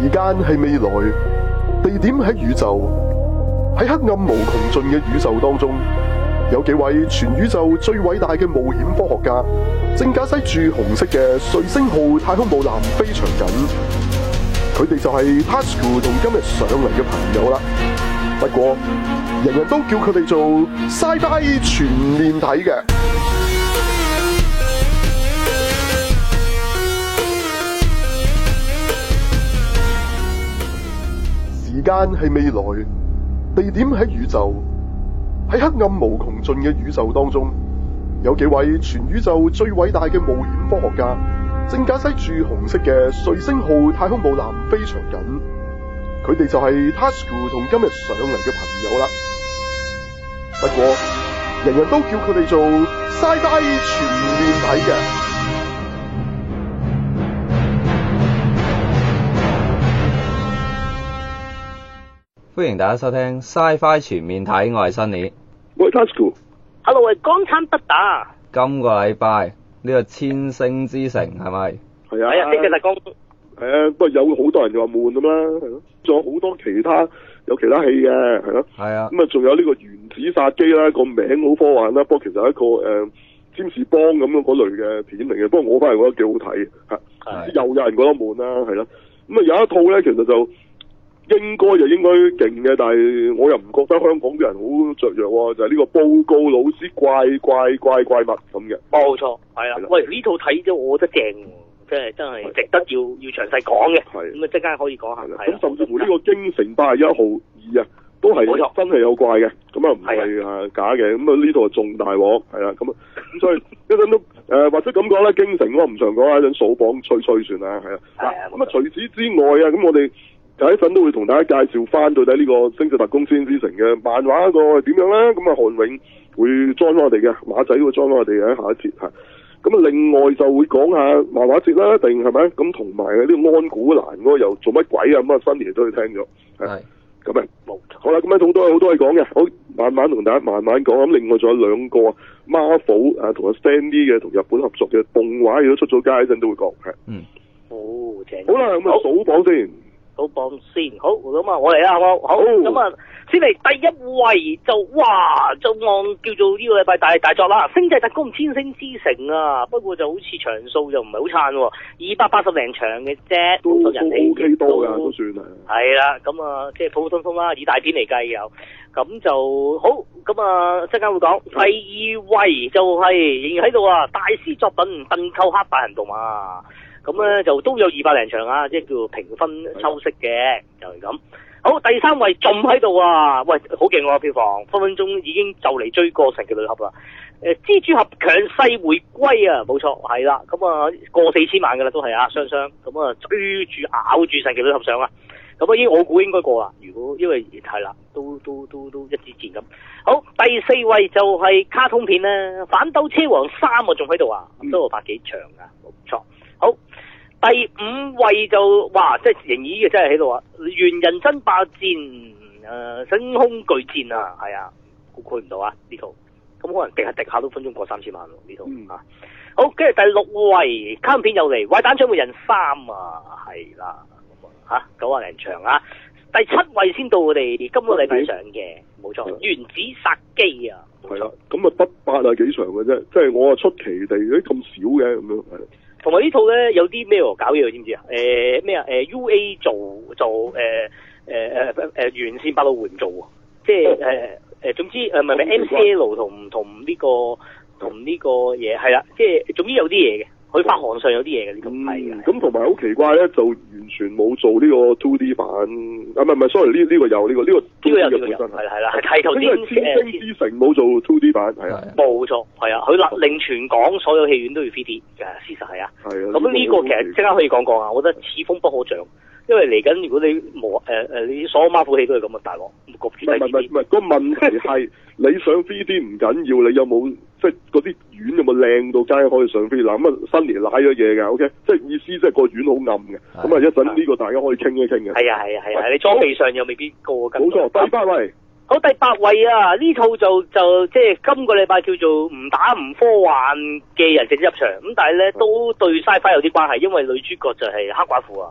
時間係未來，地點喺宇宙，喺黑暗無窮盡嘅宇宙當中，有幾位全宇宙最偉大嘅冒險科學家，正駕駛住紅色嘅瑞星號太空母艦飛翔緊。佢哋就係 Tasuku 同今日上嚟嘅朋友啦。不過，人人都叫佢哋做 Sci-Fi 全面睇嘅。時間係未來，地點喺宇宙，喺黑暗無窮盡嘅宇宙當中，有幾位全宇宙最偉大嘅冒險科學家，正駕駛住紅色嘅瑞星號太空母艦飛翔緊。佢哋就係 Tasuku 同今日上嚟嘅朋友啦。不過，人人都叫佢哋做 Sci-Fi 全面睇嘅。 歡迎大家收聽 Sci-Fi 全面睇，我係 Sunny， 我係 Tasuku。Hello， 我係港產不打。 今個禮拜呢個千星之城係咪？ 係啊。 係啊，星際特工。 係啊，不過有好多人就話悶咁啦，係咯。仲有好多其他戲嘅，係咯。係啊。咁啊，仲有呢個原子殺機啦，個名好科幻啦，不過其實係一個占士邦咁樣嗰類嘅片嚟嘅。不過我反而覺得幾好睇嚇。又有人覺得悶啦，係咯。咁啊有一套咧，其實就應該勁嘅，但係我又唔覺得香港啲人好雀躍喎，就係呢個報告老師怪物咁嘅。 冇錯，係啊。喂，呢套睇咗我覺得正喎，真係值得要詳細講嘅。係。咁啊，即刻可以講下。 咁甚至乎呢個京城81號2啊，都係真係有怪嘅，咁啊唔係假嘅。咁啊呢套仲大鑊，係啊。咁所以一陣都或者咁講啦，京城我唔常講啦，一陣數榜吹算啦，係啊。咁啊除此之外啊，咁我哋第一陣都會同大家介紹翻到底呢個星際特工千星之城嘅漫畫一個點樣啦。咁啊韓永會 join 我哋嘅，馬仔會 join 我哋嘅下一節嚇。咁啊另外就會講下漫畫節啦，定係咪？咁同埋呢個安古蘭嗰個又做乜鬼啊？咁啊新年都去聽咗。係。咁啊冇錯。好啦，咁啊好多嘢講嘅，好慢慢同大家慢慢講。咁另外仲有兩個 Marvel 同阿 Stan Lee 嘅同日本合作嘅動畫，如果出咗街一陣都會講。係。嗯。哦，正。好啦，咁啊數榜先。 數榜先，好咁啊，我嚟啦，好咁啊，先嚟第一位就按叫做呢個禮拜大作啦，《星際特工千星之城》啊，不過就好似場數就唔係好撐喎，280零場嘅啫， 都人氣 OK 多㗎，都算係。 係啦，咁啊，即係普普通通啦，以大片嚟計有，咁就好，咁啊，陣間會講。第二位就係仍然喺度啊，大師作品《鄧寇克大行動》啊。咁咧就都有200零場啊，即係叫做評分抽式嘅，就係咁。好，第三位仲喺度啊，喂，好勁喎票房，分分鐘已經就嚟追過神奇女俠啦。蜘蛛俠強勢回歸啊，冇錯，係啦，咁啊過4000萬㗎啦，都係啊，雙咁啊追住咬住神奇女俠上啊。咁啊我估應該過啦，如果因為係啦，都一支箭咁。好，第4位就係卡通片啦，《反斗車王3》啊，仲喺度啊，都有百幾場啊，冇錯。好，第5位就即係仍然嘅真係喺度啊！猿人爭霸戰，星空巨戰啊，係啊，估唔到啊呢套，咁可能滴下都分鐘過3000萬喎呢套啊！好，跟住第6位卡通片又嚟，壞蛋掌門人3啊，係啦，嚇90零場啊！第7位先到我哋今個禮拜上嘅，冇錯，原子殺機啊！ 係啦，咁啊得80幾場嘅啫，即係我出奇地咁少嘅咁樣係。 同埋呢套咧有啲咩搞嘢，知唔知啊？咩啊？UA 做完善百老匯做喎，即係總之唔係 MCL 同呢個嘢係啦，即係總之有啲嘢嘅，佢發行上有啲嘢嘅呢套係嘅。咁同埋好奇怪咧，就完全冇做呢個 2D 版，唔係 sorry 呢個有呢個本身係啦， 係頭先千星之城冇做 2D 版係啊， 冇錯係啊，佢勒令全港所有戲院都要 3D 嘅，事實係啊。係啊。咁呢個其實即刻可以講啊，我覺得此風不可長，因為嚟緊如果你你所有 Marvel 戲都係咁啊，大鑊焗住睇 3D。唔係個問題係你上 3D 唔緊要，你有冇即係嗰啲院有冇靚到街可以上 3D？嗱咁啊新年瀨咗嘢㗎 ，OK， 即係意思即係個院好暗嘅，咁啊一陣呢個大家可以傾一傾嘅。係啊，你裝備上又未必過緊。 冇錯，第8位。 好，第8位啊！呢套就即係今個禮拜叫做唔打唔科幻嘅人直接入場，咁但係咧都對 Sci-Fi 有啲關係，因為女主角就係黑寡婦啊。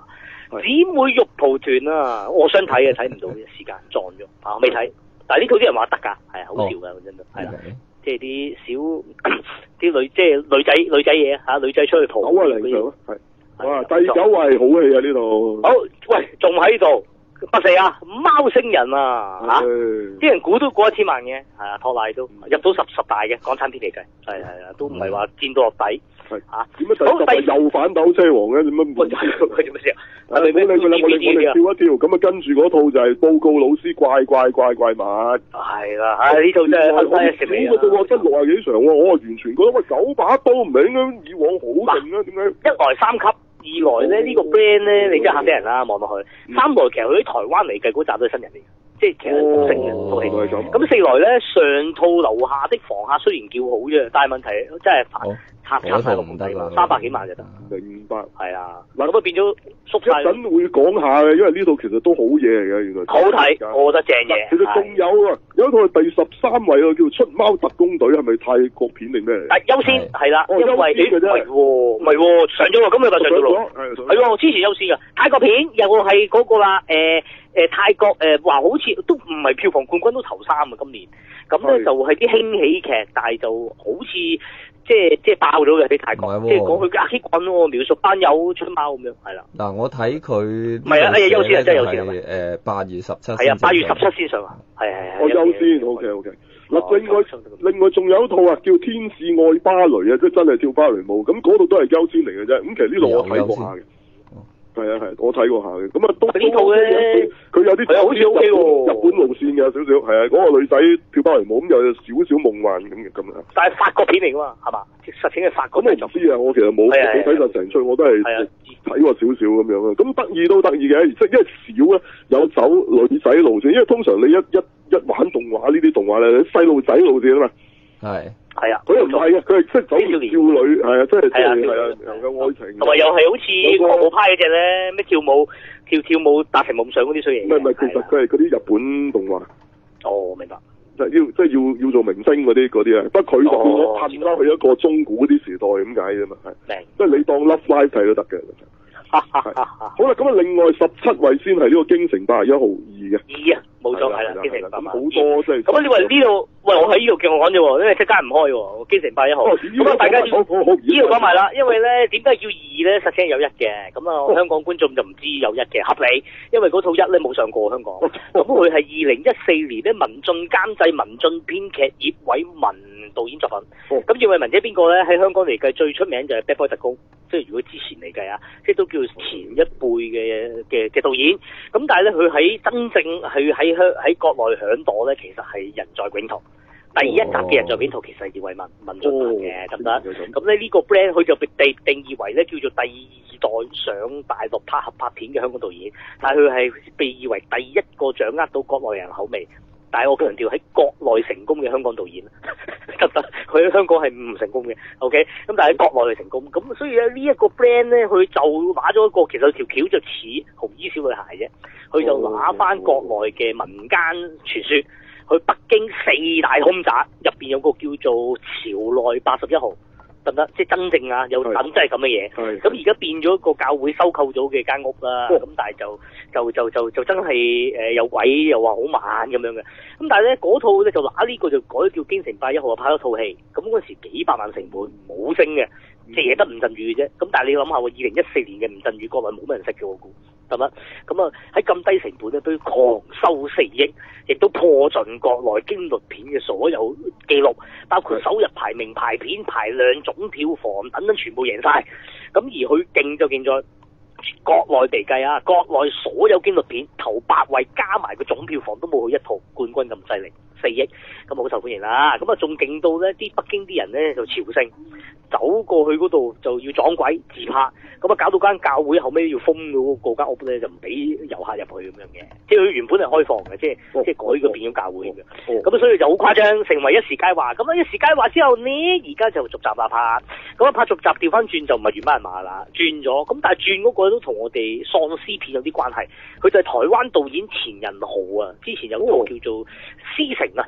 姊妹玉蒲團啊，我想睇嘅，睇唔到嘅時間撞咗啊，未睇。但係呢套啲人話得㗎，係好笑㗎，真係係啦，即係啲小啲女，即係女仔嘢嚇，女仔出去蒲。 9啊零場係。哇！第9位好戲啊呢度。 好，喂，仲喺度。不死啊！貓星人啊嚇，啲人估都過1000萬嘅，係啊，托賴都入到十大嘅港產片嚟計，係啊，都唔係話見到落底嚇。 點解第10又反斗車王嘅？點解冇？ 佢做乜事啊？ 我哋跳一跳，咁啊跟住嗰套就係報告老師怪物。 係啦，呢套真係好食味啊！ 我真60幾場喎，我完全覺得喂9把刀唔係應該以往好勁啊？點解？一來3級。二來咧呢個 brand 咧，你真係嚇死人啦！望落去。3來其實佢喺台灣嚟計嗰集都係新人嚟嘅，即係其實好星嘅套戲。咁4來咧，上套樓下的房客雖然叫好啫，但係問題真係拆晒個唔得啦，300幾萬就得。 明白。係啊，嗱咁啊變咗縮晒。 一陣會講下嘅，因為呢套其實都好嘢嚟嘅，原來。 好睇，我覺得正嘢。 其實仲有啊，有一套係第13位啊，叫《出貓特工隊》，係咪泰國片定咩嚟？ 優先係啦，因為唔係喎，上咗喎，今日就上咗咯。係喎，之前優先㗎，泰國片又係嗰個啦，泰國話好似都唔係票房冠軍都頭3啊，今年。咁咧就係啲輕喜劇，但係就好似即係爆咗嘅喺泰國，即係講佢阿 K 滾喎，描述班友出貓咁樣，係啦。 嗱，我睇佢唔係啊，優先啊，真係優先係8月17。 係啊，8月17先上啊，係。 我優先 ，OK。嗱，另外仲有一套啊，叫《天使愛芭蕾》啊，即係真係跳芭蕾舞，咁嗰度都係優先嚟嘅啫。咁其實呢度我睇過下嘅。係啊，我睇過下嘅，咁啊都呢套咧，佢有啲好似 OK 喎，日本路線嘅少少，係啊，嗰個女仔跳芭蕾舞咁有少少夢幻咁啊。但係法國片嚟噶嘛，係嘛？實情係法國。咁我唔知啊，我其實冇睇晒成出，我都係睇過少少咁樣啊。咁得意都得意嘅，即係因為少咧有走女仔路線，因為通常你一玩動畫呢啲動畫咧，細路仔路線啊嘛。係啊，佢又唔係啊，佢係即係走少女，係啊，即係有愛情，同埋又係好似國舞派嗰隻咧，咩跳舞達成夢想嗰啲衰嘢。唔係，其實佢係嗰啲日本動畫。哦，明白。即係要做明星嗰啲啊，不過佢就變咗噴翻去一個中古啲時代咁解啫嘛，係。明。即係你當 Love Live 睇都得嘅。好啦，咁啊，另外17位先係呢個京城81號2嘅。2啊，冇錯，係啦，京城81號。好多即係。咁你話呢度，喂，我喺呢度叫我講啫喎，因為即間唔開喎，京城81號。咁啊，大家要呢度講埋啦，因為咧點解叫2咧？實情係有1嘅，咁啊，香港觀眾就唔知有1嘅，合理，因為嗰套1咧冇上過香港。咁佢係2014年咧，文進監製、文進編劇、葉偉文導演作品。咁葉偉文即係邊個咧？喺香港嚟計最出名就係《Bad Boy 特工》，即係如果之前嚟計啊，即係都叫前一輩嘅導演。咁但係咧，佢喺真正佢喺國內響朵咧，其實係人在囧途。第一集嘅人在囧途其實係葉偉文進拍嘅，得唔得？咁咧呢個 brand 佢就被定義為咧叫做第2代上大陸拍合拍片嘅香港導演，但係佢係被譽為第一個掌握到國內人口味。但係我強調喺國內成功嘅香港導演，得唔得？佢喺香港係唔成功嘅 ，OK？咁但係喺國內係成功，咁所以咧呢一個 brand 咧，佢就拿咗一個其實條橋就似紅衣小女孩啫，佢就拿翻國內嘅民間傳說，去北京4大凶宅入邊有個叫做朝內81號。得唔得？即係真正啊，有真係咁嘅嘢。咁而家變咗個教會收購咗嘅間屋啦。咁但係就真係有鬼又話好慢咁樣嘅。咁但係咧嗰套咧就拿呢個就改叫京城81號，拍咗套戲。咁嗰時幾百萬成本冇升嘅，即係得吳鎮宇嘅啫。咁但係你諗下喎，2014年嘅吳鎮宇國內冇乜人識嘅我估。係咪？咁啊喺咁低成本咧，都狂收4億，亦都破盡國內驚慄片嘅所有記錄，包括首日排名、排片、排量、總票房等等，全部贏晒。咁而佢勁就勁在國內地計啊，國內所有驚慄片頭8位加埋個總票房都冇佢一套冠軍咁犀利，4億，咁好受歡迎啦。咁啊仲勁到咧，啲北京啲人咧就朝聖。走過去嗰度就要撞鬼自拍，咁啊搞到間教會後尾要封嗰間屋咧，就唔俾遊客入去咁樣嘅。即係佢原本係開放嘅，即係改個變咗教會嘅。咁所以就好誇張，成為一時佳話。咁啊一時佳話之後呢，而家就續集啦拍。咁啊拍續集調翻轉就唔係原班人馬啦，轉咗。咁但係轉嗰個都同我哋喪屍片有啲關係。佢就係台灣導演錢仁豪啊，之前有個叫做《屍城》啊。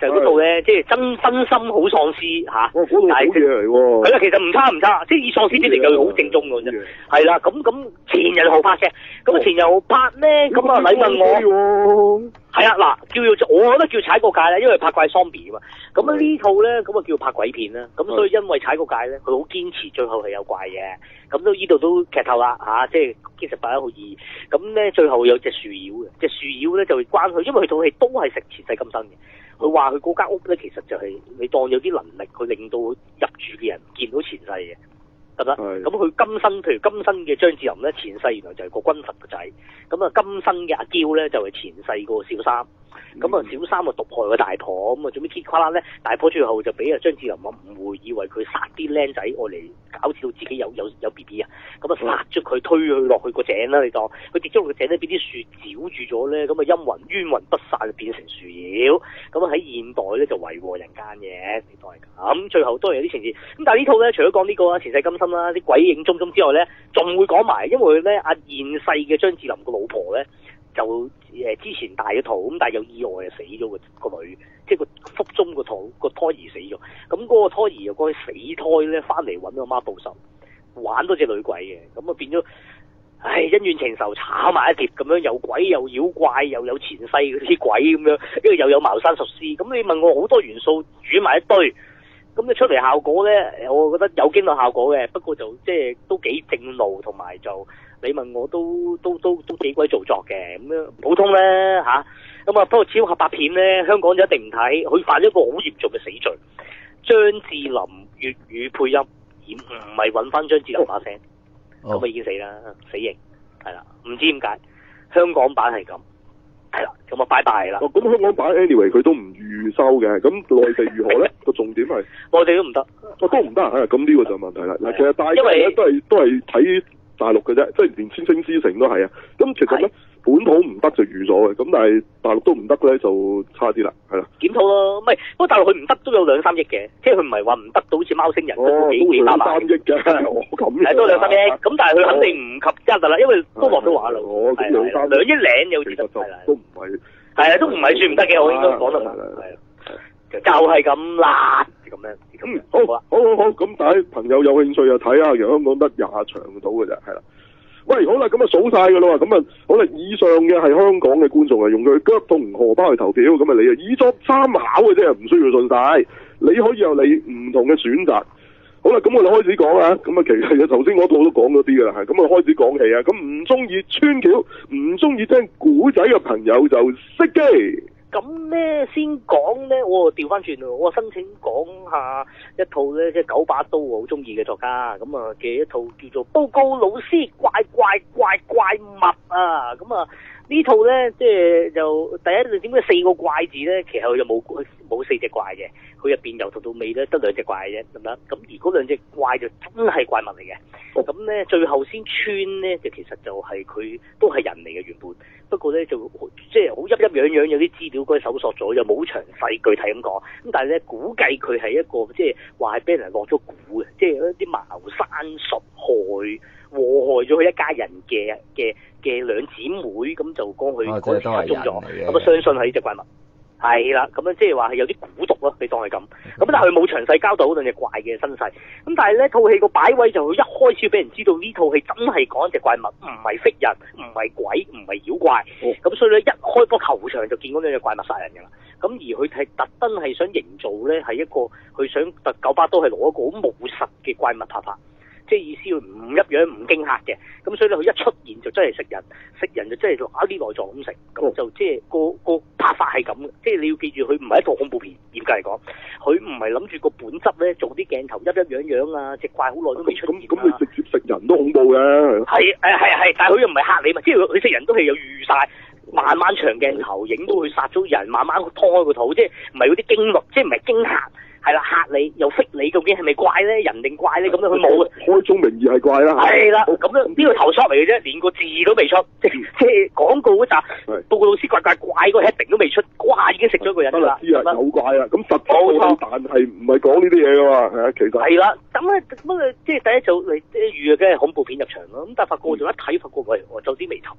就係嗰套咧，即係真心好喪屍嚇。 嗰套好嘢嚟喎。 係啦，其實唔差，即係以喪屍片嚟講好正宗嘅啫。係啦，咁前人後拍嘅，咁前人後拍咧，咁啊你問我，係啊嗱，我覺得叫踩過界啦，因為拍怪 zombie 啊嘛。咁呢套咧，咁啊叫拍鬼片啦。咁所以因為踩過界咧，佢好堅持最後係有怪嘅。咁都呢度都劇透啦嚇，即係其實8/1號2。咁咧最後有隻樹妖嘅，隻樹妖咧就會關佢，因為佢套戲都係食前世今生嘅。佢話佢嗰間屋咧，其實就係你當有啲能力，佢令到入住嘅人見到前世嘅，得唔得？咁佢今生，譬如今生嘅張智霖咧，前世原來就係個軍閥個仔。咁啊，今生嘅阿嬌咧就係前世個小三。咁啊，小三啊毒害個大婆，咁啊做咩揭垮啦咧？大婆最後就俾阿張智霖誤會，以為佢殺啲僆仔，愛嚟搞到自己有 BB 啊！咁啊殺咗佢，推佢落去個井啦，你當佢跌咗落個井咧，俾啲樹繞住咗咧，咁啊陰魂冤魂不散，就變成樹妖。咁啊喺現代咧就為禍人間嘅，你當係咁。最後都係有啲情節。咁但係呢套咧，除咗講呢個啊前世今生啦，啲鬼影蹤蹤之外咧，仲會講埋，因為咧阿現世嘅張智霖個老婆咧。就之前大咗肚，咁但係有意外啊死咗個女，即係個腹中個胎兒死咗。咁嗰個胎兒又嗰啲死胎咧，翻嚟揾阿媽報仇，玩多隻女鬼嘅，咁啊變咗，唉恩怨情仇炒埋一碟咁樣，有鬼有妖怪，又有前世嗰啲鬼咁樣，跟住又有茅山術師。咁你問我好多元素煮埋一堆，咁你出嚟效果咧，我覺得有驚慄效果嘅，不過就即係都幾正路，同埋就。你問我都幾鬼做作嘅，咁樣普通咧嚇，咁啊不過超合拍片咧，香港就一定唔睇，佢犯咗一個好嚴重嘅死罪。張智霖粵語配音而唔係揾翻張智霖把聲，咁啊已經死啦，死刑係啦，唔知點解香港版係咁，係啦，咁啊拜拜啦。 咁香港版 anyway 佢都唔預收嘅，咁內地如何咧？個重點係內地都唔得， 都唔得啊！咁呢個就問題啦。嗱，其實大家咧都係睇。大陸嘅啫，即係連《千星之城》都係啊。咁其實咧，本土唔得就預咗嘅，咁但係大陸都唔得咧，就差啲啦，係啦。 檢討咯，唔係，不過大陸佢唔得都有2-3億嘅，即係佢唔係話唔得到好似貓星人都幾百萬。2-3億嘅，咁都2-3億，咁但係佢肯定唔及一㗎啦，因為都落咗畫啦。 咁2-3億 2億零有時都唔係。 係啊，都唔係算唔得嘅，我應該講得明。係就係咁啦，咁樣。 好，咁大家朋友有興趣就睇下，其實香港得20場到嘅啫，係啦。喂，好啦，咁啊數晒㗎啦喎，咁啊好啦，以上嘅係香港嘅觀眾啊，用佢腳同荷包去投票，咁啊你啊以作參考嘅啫，唔需要信晒，你可以有你唔同嘅選擇。好啦，咁我哋開始講啦，咁啊其實頭先嗰套都講咗啲㗎啦，係咁啊開始講戲啊，咁唔中意穿橋，唔中意聽古仔嘅朋友就熄機。 咁咧先講咧，我調翻轉喎，我申請講下一套咧，即係9把刀我好中意嘅作家咁啊嘅一套叫做《報告老師怪物》啊，咁啊呢套咧即係就第一點解4個怪字咧，其實佢就冇4隻怪嘅，佢入邊由頭到尾咧得2隻怪啫，得唔得？咁而嗰2隻怪就真係怪物嚟嘅。咁咧最後先穿咧，就其實就係佢都係人嚟嘅原本，不過咧就即係好樣樣有啲資料嗰啲搜索咗，又冇詳細具體咁講。咁但係咧估計佢係一個即係話係俾人落咗蠱嘅，即係一啲茅山術禍害咗佢一家人嘅兩姊妹，咁就講佢嗰時失蹤咗，咁啊相信係呢隻怪物。係啦，咁樣即係話係有啲蠱毒咯，你當係咁。咁但係佢冇詳細交代嗰兩隻怪嘅身世。咁但係呢套戲個擺位就佢一開始俾人知道呢套戲真係講一隻怪物，唔係識人，唔係鬼，唔係妖怪。咁所以咧一開波頭場就見嗰兩隻怪物殺人㗎啦。咁而佢係特登係想營造咧係一個佢想9把刀係攞一個好務實嘅怪物拍法。即係意思佢唔一樣唔驚嚇嘅，咁所以咧佢一出現就真係食人就真係攞啲內臟咁食，咁就即係個拍法係咁嘅，即係你要記住佢唔係一套恐怖片，嚴格嚟講，佢唔係諗住個本質咧做啲鏡頭一樣啊，隻怪好耐都未出現啊， 咁你直接食人都恐怖嘅， 係，但係佢又唔係嚇你嘛，即係佢食人都係有預晒。慢慢長鏡頭影到佢殺咗人，慢慢拖開個肚，即係唔係嗰啲驚悚，即係唔係驚嚇，係啦嚇你又識你，究竟係咪怪咧？人定怪咧？咁樣佢冇開宗明義係怪啦， 係啦，咁樣呢個頭 shot 嚟嘅啫，連個字都未出，即係廣告嗰集報告老師怪嗰個 heading 都未出，哇已經食咗個人啦， 知啊有怪啦，咁實冇錯，但係唔係講呢啲嘢噶嘛，係啊，其實係啦，咁咧乜即係第一組嚟預嘅梗係恐怖片入場咯，咁但係發覺我仲一睇發覺喂，我皺啲眉頭。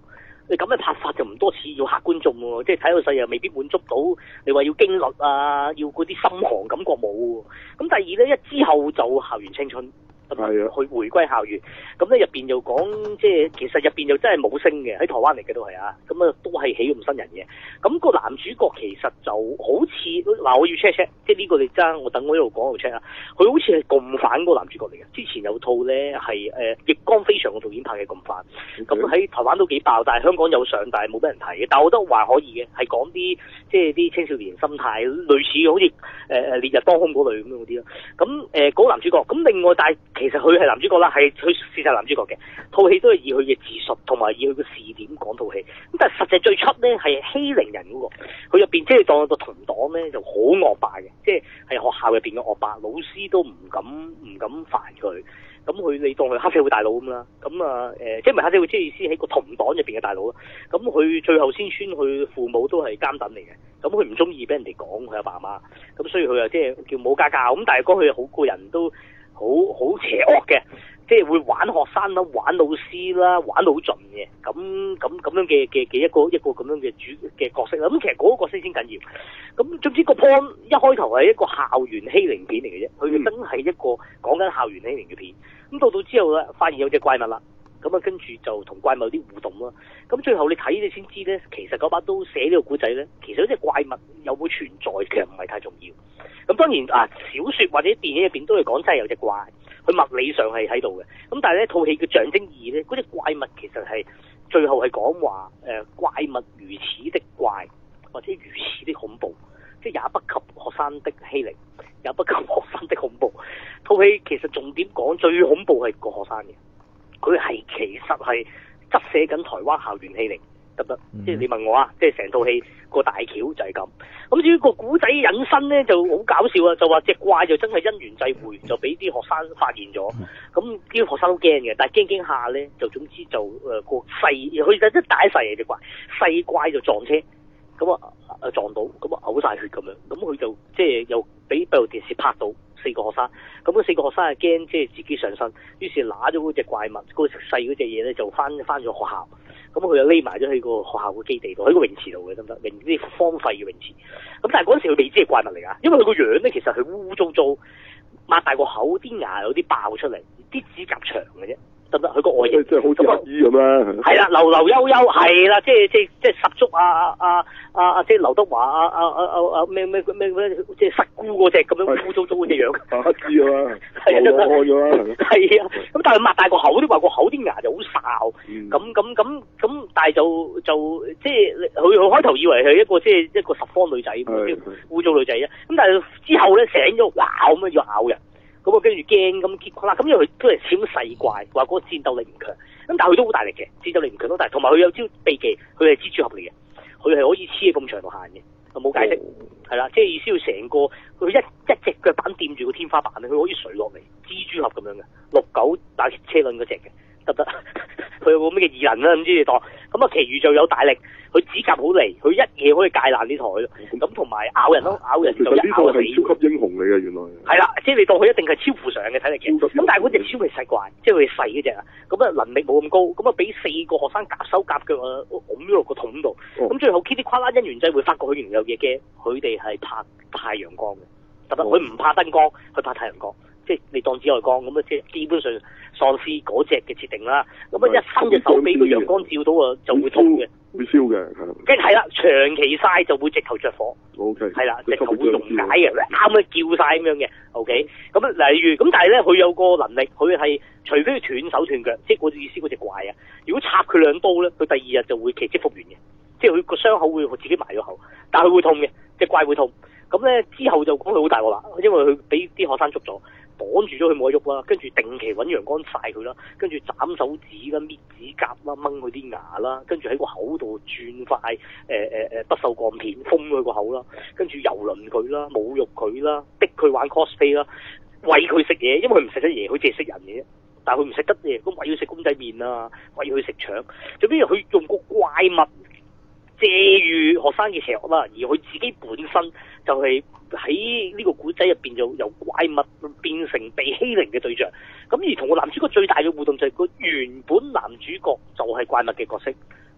你咁嘅拍法就唔多似要嚇觀眾喎，即係睇到細又未必滿足到。你話要驚慄啊，要嗰啲心寒感覺冇喎。咁第二咧，一之後就校園青春。 係啊， 去回歸校園，咁咧入邊又講，即係其實入邊又真係冇星嘅，喺台灣嚟嘅都係啊，咁啊都係喜用新人嘅。咁個男主角其實就好似嗱，我要 check， 即係呢個你爭，我等我一路講一路 check 啊。佢好似係共犯嗰個男主角嚟嘅，之前有套咧係逆光飛翔嘅導演拍嘅共犯，咁喺台灣都幾爆，但係香港有上，但係冇俾人睇嘅。但係我覺得還可以嘅，係講啲即係啲青少年心態，類似好似烈日當空嗰類咁樣嗰啲咯。咁嗰個男主角，咁另外但係其實佢係男主角啦，係佢事實男主角嘅。套戲都係以佢嘅自述同埋以佢嘅視點講套戲。咁但係實際最出咧係欺凌人嗰個，佢入邊即係當個同黨咧就好惡霸嘅，即係學校入邊嘅惡霸，老師都唔敢煩佢。咁佢你當佢黑社會大佬咁啦。咁啊即係唔係黑社會，即係意思喺個同黨入邊嘅大佬啦。咁佢最後先穿佢父母都係監躉嚟嘅。咁佢唔中意俾人哋講佢阿爸媽，咁所以佢又即係叫冇家教。咁但係講佢好個人都好邪惡嘅，即係會玩學生啦，玩老師啦，玩到好盡嘅。咁樣嘅一個咁樣嘅主嘅角色啦。咁其實嗰個角色先緊要。咁總之個 point 一開頭係一個校園欺凌片嚟嘅啫，佢真係一個講緊校園欺凌嘅片。咁到之後咧，發現有隻怪物啦。咁啊，跟住就同怪物有啲互動啦。咁最後你睇你先知咧，其實嗰把刀寫呢個古仔咧，其實嗰隻怪物有冇存在，其實唔係太重要。咁當然啊，小說或者電影入邊都係講真係有隻怪，佢物理上係喺度嘅。咁但係咧，套戲嘅象徵意義咧，嗰隻怪物其實係最後係講話怪物如此的怪，或者如此的恐怖，即係也不及學生的欺凌，也不及學生的恐怖。套戲其實重點講最恐怖係個學生嘅。佢係其實係側寫緊台灣校園欺凌，得唔得？即係你問我啊，即係成套戲個大橋就係咁。咁至於個古仔引申咧，就好搞笑啊！就話隻怪就真係因緣際會，就俾啲學生發現咗。咁啲學生都驚嘅，但係驚下咧，就總之就個細，佢就一大一細嘅隻怪，細怪就撞車，咁啊撞到，咁啊嘔晒血咁樣。咁佢就即係又俾閉路電視拍到。4個學生，咁嗰4個學生係驚，即係自己上身，於是拿咗嗰隻怪物，嗰細嗰隻嘢咧就翻咗學校，咁佢就匿埋咗喺個學校個基地度，喺個泳池度嘅，得唔得？啲荒廢嘅泳池。咁但係嗰陣時佢未知係怪物嚟㗎，因為佢個樣咧其實係污糟糟，擘大個口，啲牙有啲爆出嚟，啲指甲長嘅啫。得唔得？佢個外形即係好似黑衣咁啦。 係啦，流流悠悠係啦，即係十足即係劉德華咩，即係失孤嗰隻咁樣污糟糟嗰隻樣。 黑衣啊嘛，流浪漢㗎啦。係啊，咁但係擘大個口，啲話個口啲牙就好哨。咁，但係就即係佢開頭以為係一個十方女仔，即係污糟女仔啫。咁但係之後咧醒咗，哇咁樣要咬人。咁啊，跟住驚咁結果啦，咁因為佢都係始終細怪，話嗰個戰鬥力唔強，咁但係佢都好大力嘅，戰鬥力唔強都大，同埋佢有招秘技，佢係蜘蛛俠嚟嘅，佢係可以黐喺埲牆度行嘅，冇解釋，係啦，即係意思要成個佢一隻腳板掂住個天花板咧，佢可以垂落嚟，蜘蛛俠咁樣嘅，69打車輪嗰隻嘅，得唔得？佢有個咩嘅異能啦，唔知你當，咁啊，其餘就有大力，佢指甲好利，佢一嘢可以戒爛啲台咯，咁同埋咬人咯，咬人就一咬死。 係超級英雄嚟嘅，原來。 係啦，即係你當佢一定係超乎常嘅體力嘅，咁但係嗰隻超係細怪，即係佢細嗰隻啊，咁啊能力冇咁高，咁啊俾4個學生夾手夾腳啊，㧬咗落個桶度，咁最後噼里啪啦因緣際會發覺佢原來有嘢嘅，佢哋係拍太陽光嘅，得唔得？佢唔怕燈光，佢怕太陽光。即係你當紫外光咁啊，即係基本上喪屍嗰隻嘅設定啦。咁啊，一伸隻手俾個陽光照到啊，就會痛嘅， 會燒嘅。 跟住係啦，長期曬就會直頭着火。O K。係啦，直頭會溶解嘅，啱啱叫晒咁樣嘅。O K。咁例如咁，但係咧佢有個能力，佢係除非佢斷手斷腳，即係嗰意思嗰隻怪啊。如果插佢2刀咧，佢第2日就會奇蹟復原嘅，即係佢個傷口會自己埋咗口，但係佢會痛嘅，隻怪會痛。咁咧之後就講佢好大鑊啦，因為佢俾啲學生捉咗。綁住咗佢冇得喐啦，跟住定期揾陽光曬佢啦，跟住斬手指啦、搣指甲啦、掹佢啲牙啦，跟住喺個口度轉塊不鏽鋼片封佢個口啦，跟住蹂躪佢啦、侮辱佢啦、逼佢玩 cosplay 啦、餵佢食嘢，因為佢唔食得嘢，佢淨係食人嘅啫。但係佢唔食得嘢，咁餵佢食公仔麵啊，餵佢食腸，最尾佢用個怪物借喻學生嘅邪惡啦，而佢自己本身就係喺呢個古仔入邊就由怪物變成被欺凌嘅對象，咁而同個男主角最大嘅互動就係個原本男主角就係怪物嘅角色，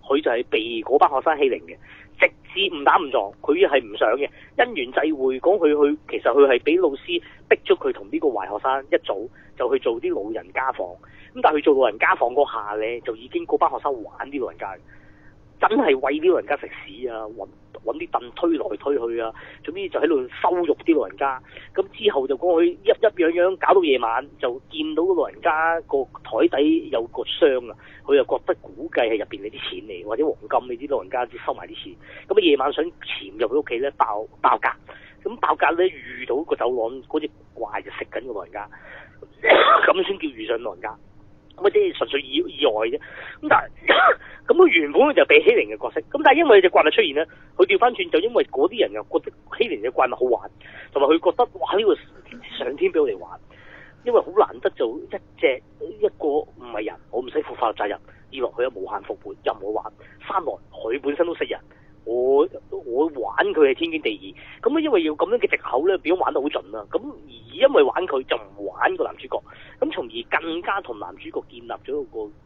佢就係被嗰班學生欺凌嘅，直至誤打誤撞，佢係唔想嘅，因緣際會講佢其實佢係俾老師逼咗佢同呢個壞學生一早就去做啲老人家房，咁但係佢做老人家房嗰下咧，就已經嗰班學生玩啲老人家嘅，真係餵啲老人家食屎啊，揾啲凳推來推去啊，總之就喺度羞辱啲老人家。咁之後就講佢一樣樣搞到夜晚，就見到個老人家個台底有個箱啊，佢又覺得估計係入邊你啲錢嚟，或者黃金，你知老人家收埋啲錢。咁啊夜晚想潛入佢屋企咧，爆格，咁爆格咧遇到個走廊嗰隻怪就食緊個老人家，咁先叫遇上老人家。咁即係純粹意外啫。咁但係咁佢原本就被欺凌嘅角色，咁但係因為隻怪物出現咧，佢調翻轉就因為嗰啲人又覺得欺凌嘅怪物好玩，同埋佢覺得哇呢個上天俾我哋玩，因為好難得就一個唔係人，我唔使負法律責任；二來佢有無限復活，任我玩；三來佢本身都識人，我玩佢係天經地義。咁因為要咁樣嘅藉口咧，變咗玩得好盡啦。咁而因為玩佢就唔玩個男主角，咁從而更加同男主角建立咗一個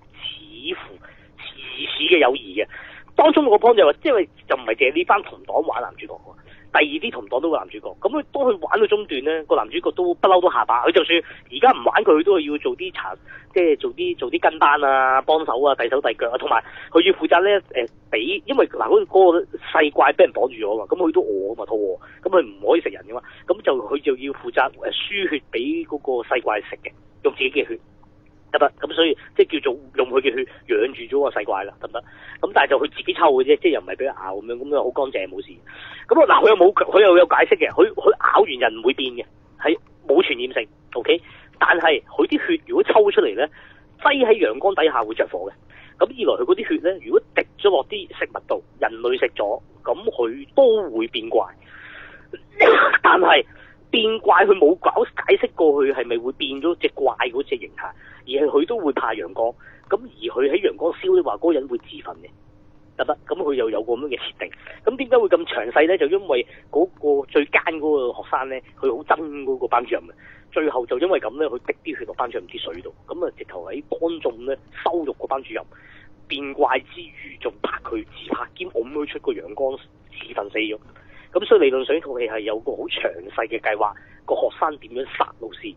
似嘅友誼嘅。當中個 point 就係話，因為就唔係淨係呢班同黨玩男主角喎，第二啲同黨都玩男主角。咁佢當佢玩到中段咧，個男主角都不嬲都下巴。佢就算而家唔玩佢，都係要做啲即係做啲跟班啊、幫手啊、遞手遞腳啊，同埋佢要負責咧俾，因為嗱嗰個細怪俾人綁住咗嘛，咁佢都餓啊嘛，肚餓，咁佢唔可以食人噶嘛，咁佢就要負責輸血俾嗰個細怪食嘅，用自己嘅血。得得，咁所以即係叫做用佢嘅血養住咗個細怪啦，得唔得？咁但係就佢自己抽嘅啫，即係又唔係俾佢咬咁樣，咁就好乾淨冇事。咁嗱，佢又有解釋嘅，佢咬完人唔會變嘅，係冇傳染性 ，OK。但係佢啲血如果抽出嚟咧，擠喺陽光底下會着火嘅。咁二來佢嗰啲血咧，如果滴咗落啲食物度，人類食咗，咁佢都會變怪。但係變怪佢冇解釋過佢係咪會變咗隻怪嗰隻形態，而係佢都會怕陽光，咁而佢喺陽光燒咧話嗰個人會自焚嘅，得得，咁佢又有個咁樣嘅設定。咁點解會咁詳細咧？就因為嗰個最奸嗰個學生咧，佢好憎嗰個班主任嘅，最後就因為咁咧，佢滴啲血落班主任啲水度，咁啊直頭喺當眾咧羞辱個班主任，變怪之餘仲拍佢自拍兼㧬佢出個陽光自焚死咗。咁所以理論上呢套戲係有個好詳細嘅計劃，個學生點樣殺老師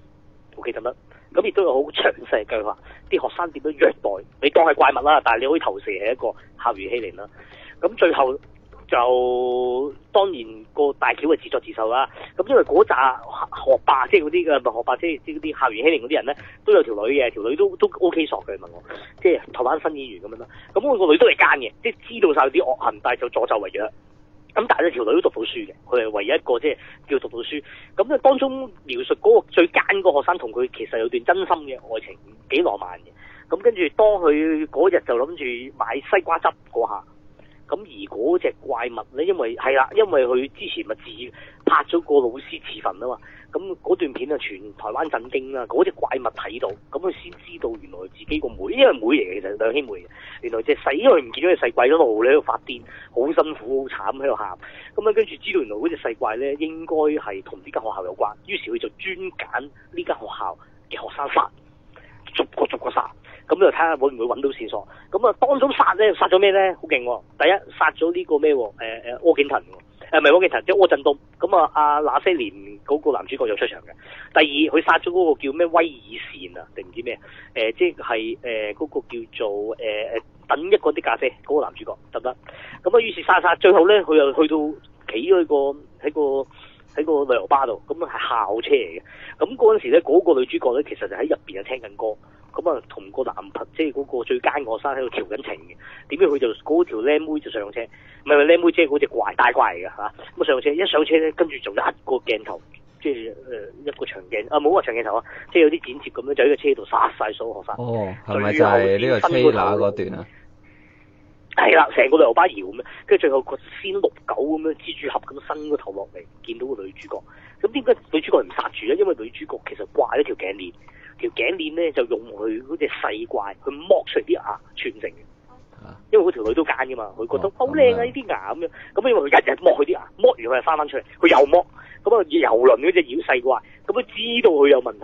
，OK 得唔得？咁亦都有好詳細嘅計劃，啲學生點樣虐待，你當係怪物啦，但係你可以投射係一個校園欺凌啦。咁最後就當然個大橋係自作自受啦。咁因為嗰紮學霸，即係嗰啲嘅學霸，即係嗰啲校園欺凌嗰啲人咧，都有條女嘅，條女都 OK 索嘅，問我，即係台灣新演員咁樣啦。咁我個女都係奸嘅，即係知道晒啲惡行，但係就助紂為虐。咁但係咧條女都讀到書嘅，佢係唯一一個即係叫讀到書。咁咧當中描述嗰個最奸嗰個學生同佢其實有段真心嘅愛情，幾浪漫嘅。咁跟住當佢嗰日就諗住買西瓜汁嗰下，咁而嗰隻怪物咧，因為佢之前咪拍咗個老師自焚啊嘛，咁嗰段片啊全台灣震驚啦，嗰隻怪物睇到，咁佢先知道原來自己個妹，因為妹嚟嘅，其實兩兄妹嘅，原來隻細，因為唔見咗隻細怪一路喺度發癲，好辛苦好慘喺度喊，咁啊跟住知道原來嗰隻細怪咧應該係同呢間學校有關，於是佢就專揀呢間學校嘅學生殺，逐個殺。咁就睇下會唔會揾到線索。咁啊，當中殺咧，殺咗咩咧？好勁喎！第一殺咗呢個咩？柯景騰喎，唔係柯景騰，即係柯震東。咁啊，那些年嗰個男主角有出場嘅。第二，佢殺咗嗰個叫咩威爾善啊，定唔知咩？即係嗰個叫做等一個啲咖啡嗰個男主角得唔得？咁啊，於是殺，最後咧佢又去到企咗喺個旅遊巴度，咁啊係校車嚟嘅。咁嗰陣時咧，嗰個女主角咧其實就喺入邊啊聽緊歌。咁啊，同個男朋即係嗰個最奸學生喺度調緊情嘅，點知佢就嗰條靚妹就上車，唔係靚妹即係嗰隻大怪嚟㗎嚇。咁上車一上車咧，跟住就一個鏡頭，即係一個長鏡啊，冇話長鏡頭啊，即係有啲剪接咁樣就喺個車度殺晒所有學生。 哦，係咪就係呢個車乸嗰段啊？ 係啦，成個旅遊巴搖咁樣，跟住最後個仙六狗咁樣蜘蛛俠咁伸個頭落嚟，見到個女主角。咁點解女主角唔殺住咧？因為女主角其實掛咗條頸鏈。條頸鏈咧就用佢嗰隻細怪去剝出啲牙串成嘅，因為嗰條女都奸噶嘛，佢覺得好靚啊呢啲牙咁樣，咁因為佢日日剝佢啲牙，剝完佢又翻出嚟，佢又剝，咁啊遊輪嗰隻妖細怪，咁佢知道佢有問題，咁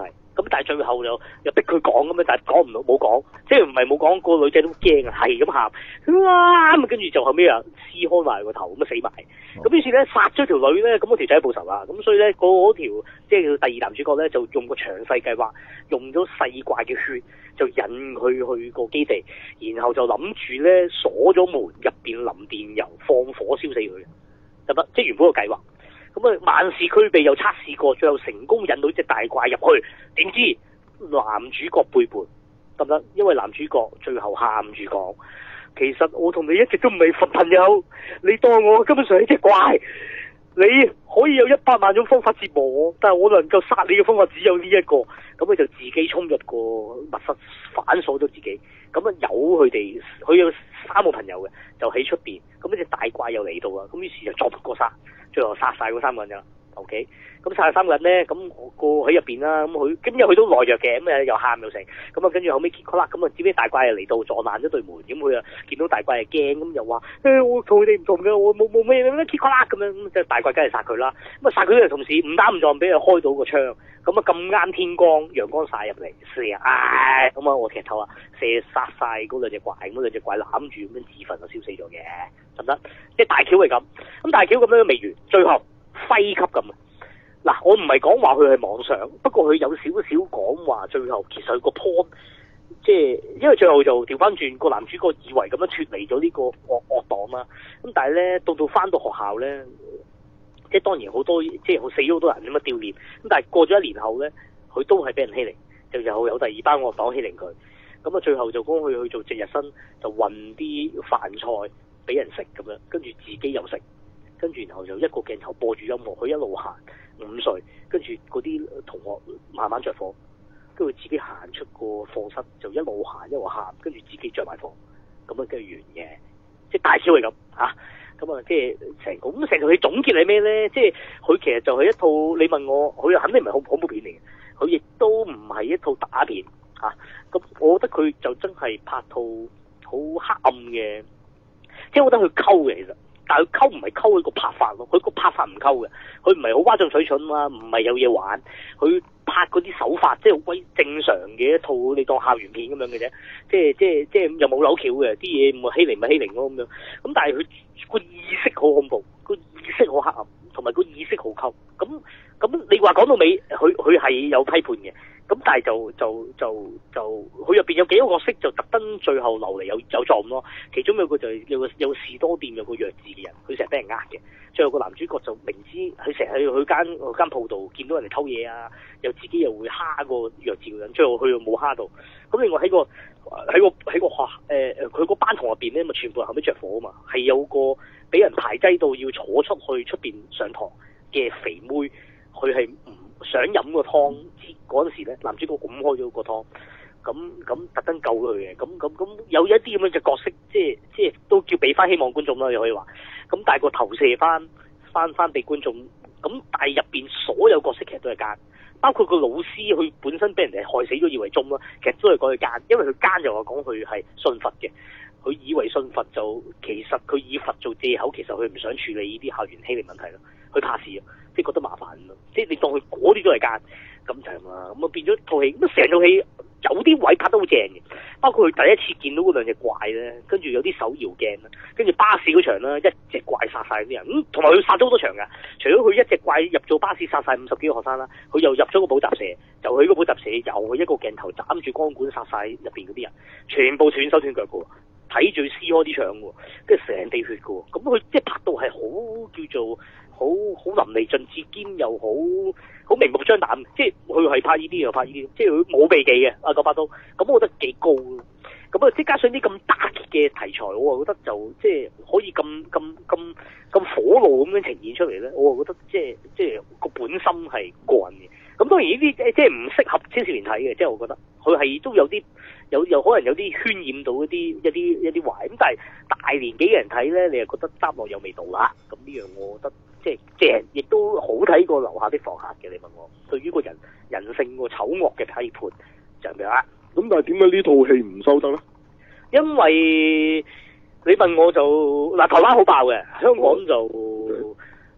但係最後又逼佢講咁樣，但係講唔到冇講，即係唔係冇講，個女仔都驚啊，係咁喊，哇咁跟住就後尾啊撕開埋個頭咁啊死埋，咁於是咧殺咗條女咧，咁嗰條仔報仇啦，咁所以咧嗰條即係第二男主角咧就用個詳細計劃，用咗細怪嘅血就引佢去個基地，然後就諗住咧鎖咗門入邊淋電油放火燒死佢，得唔得？即係原本個計劃。咁啊，萬事俱備又測試過，最後成功引到隻大怪入去，點知男主角背叛，得唔得？因為男主角最後喊住講，其實我同你一直都唔係朋友，你當我根本上係隻怪，你可以有100萬種方法折磨我，但係我能夠殺你嘅方法只有呢一個，咁佢就自己衝入個密室反鎖咗自己，咁啊由佢哋，佢有3個朋友嘅，就喺出邊，咁呢隻大怪又嚟到啦，咁於是就作過殺。最後殺晒嗰3個人㗎啦 ，OK，咁殺晒3個人咧，咁個喺入邊啦，咁因為佢都懦弱嘅，咁又喊又成，咁啊跟住後尾結果啦，咁啊點知大怪又嚟到撞爛咗對門，咁佢啊見到大怪係驚，咁又話我同佢哋唔同嘅，我冇咩結果啦，咁樣即係大怪梗係殺佢啦，咁啊殺佢嘅同時誤打誤撞俾佢開到個窗，咁啊咁啱天光陽光曬入嚟射，咁啊我劇透啊射殺晒嗰2隻怪，咁2隻怪攬住咁樣自焚就燒死咗嘅。得唔得？即係大橋係咁，咁大橋咁樣都未完，最後輝級咁啊！嗱，我唔係講話佢係妄想，不過佢有少少講話最後其實佢個 point， 即係因為最後就調翻轉個男主角以為咁樣脫離咗呢個惡黨啦，咁但係咧到翻到學校咧，即係當然好多即係死咗好多人咁樣悼念，咁但係過咗1年後咧，佢都係俾人欺凌，就又有第2班惡黨欺凌佢，咁啊最後就幫佢去做值日生，就運啲飯菜俾人食咁樣，跟住自己又食，跟住然後就一個鏡頭播住音樂，佢一路行5歲，跟住嗰啲同學慢慢着火，跟住自己行出個課室就一路行一路喊，跟住自己着埋火，咁啊跟住完嘅，即係大橋係咁嚇，咁啊即係成個咁成套戲總結係咩咧？即係佢其實就係一套你問我，佢又肯定唔係恐怖片嚟嘅，佢亦都唔係一套打片嚇，咁我覺得佢就真係拍套好黑暗嘅。即係我覺得佢溝嘅其實，但係佢溝唔係溝佢個拍法咯，佢個拍法唔溝嘅，佢唔係好嘩眾取寵啊，唔係有嘢玩，佢拍嗰啲手法即係好鬼正常嘅一套你當校園片咁樣嘅啫，即係又冇扭橋嘅，啲嘢咪欺凌咪欺凌咯咁樣，咁但係佢個意識好恐怖，個意識好黑暗，同埋個意識好溝，咁你話講到尾，佢係有批判嘅。咁但係就佢入邊有幾個角色就特登最後留嚟有撞咯，其中有個就係有士多店有個弱智嘅人，佢成日俾人呃嘅，最後個男主角就明知佢成日去間鋪度見到人哋偷嘢啊，又自己又會蝦個弱智嘅人，最後佢又冇蝦到。咁另外喺個學佢個班同入邊咧，咪全部人後尾着火啊嘛，係有個俾人排擠到要坐出去出邊上堂嘅肥妹，佢係唔想飲個湯，嗰陣時咧，男主角拱開咗個湯，咁特登救佢嘅，咁有一啲咁樣嘅角色，即係都叫俾翻希望觀眾啦，你可以話，咁但係個投射翻俾觀眾，咁但係入邊所有角色其實都係奸，包括個老師佢本身俾人哋害死咗以為忠啦，其實都係講佢奸，因為佢奸又話講佢係信佛嘅，佢以為信佛就其實佢以佛做藉口，其實佢唔想處理呢啲校園欺凌問題咯，佢怕事啊，即係覺得麻煩咯，即係你當佢嗰啲都係奸。咁就係嘛，咁啊變咗套戲，咁成套戲有啲位拍得好正嘅，包括佢第一次見到嗰2隻怪咧，跟住有啲手搖鏡啦，跟住巴士嗰場啦，一隻怪殺晒啲人，咁同埋佢殺咗好多場㗎，除咗佢一隻怪入咗巴士殺晒50幾個學生啦，佢又入咗個補習社，就去個補習社又去一個鏡頭斬住光管殺晒入邊嗰啲人，全部斷手斷腳㗎喎，睇住撕開啲腸喎，跟住成地血㗎喎，咁佢即係拍到係好叫做好淋漓盡致兼又好明目張膽，即係佢係拍呢啲又拍呢啲，即係佢冇避忌嘅啊9把刀，咁我覺得幾高咯。咁啊，即係加上啲咁dark嘅題材，我啊覺得就即係可以咁火怒咁樣呈現出嚟咧，我啊覺得即係個本心係過癮嘅。咁當然呢啲即係唔適合青少年睇嘅，即係我覺得佢係都有啲有可能有啲渲染到一啲壞，咁但係大年紀嘅人睇咧，你又覺得擔落有味道啦。咁呢樣我覺得。即係正，亦都好睇過樓下的房客嘅。你問我，對於個人性個醜惡嘅批判就係咩啊？ 咁但係點解呢套戲唔收得咧？ 因為你問我就嗱，台灣好爆嘅，香港就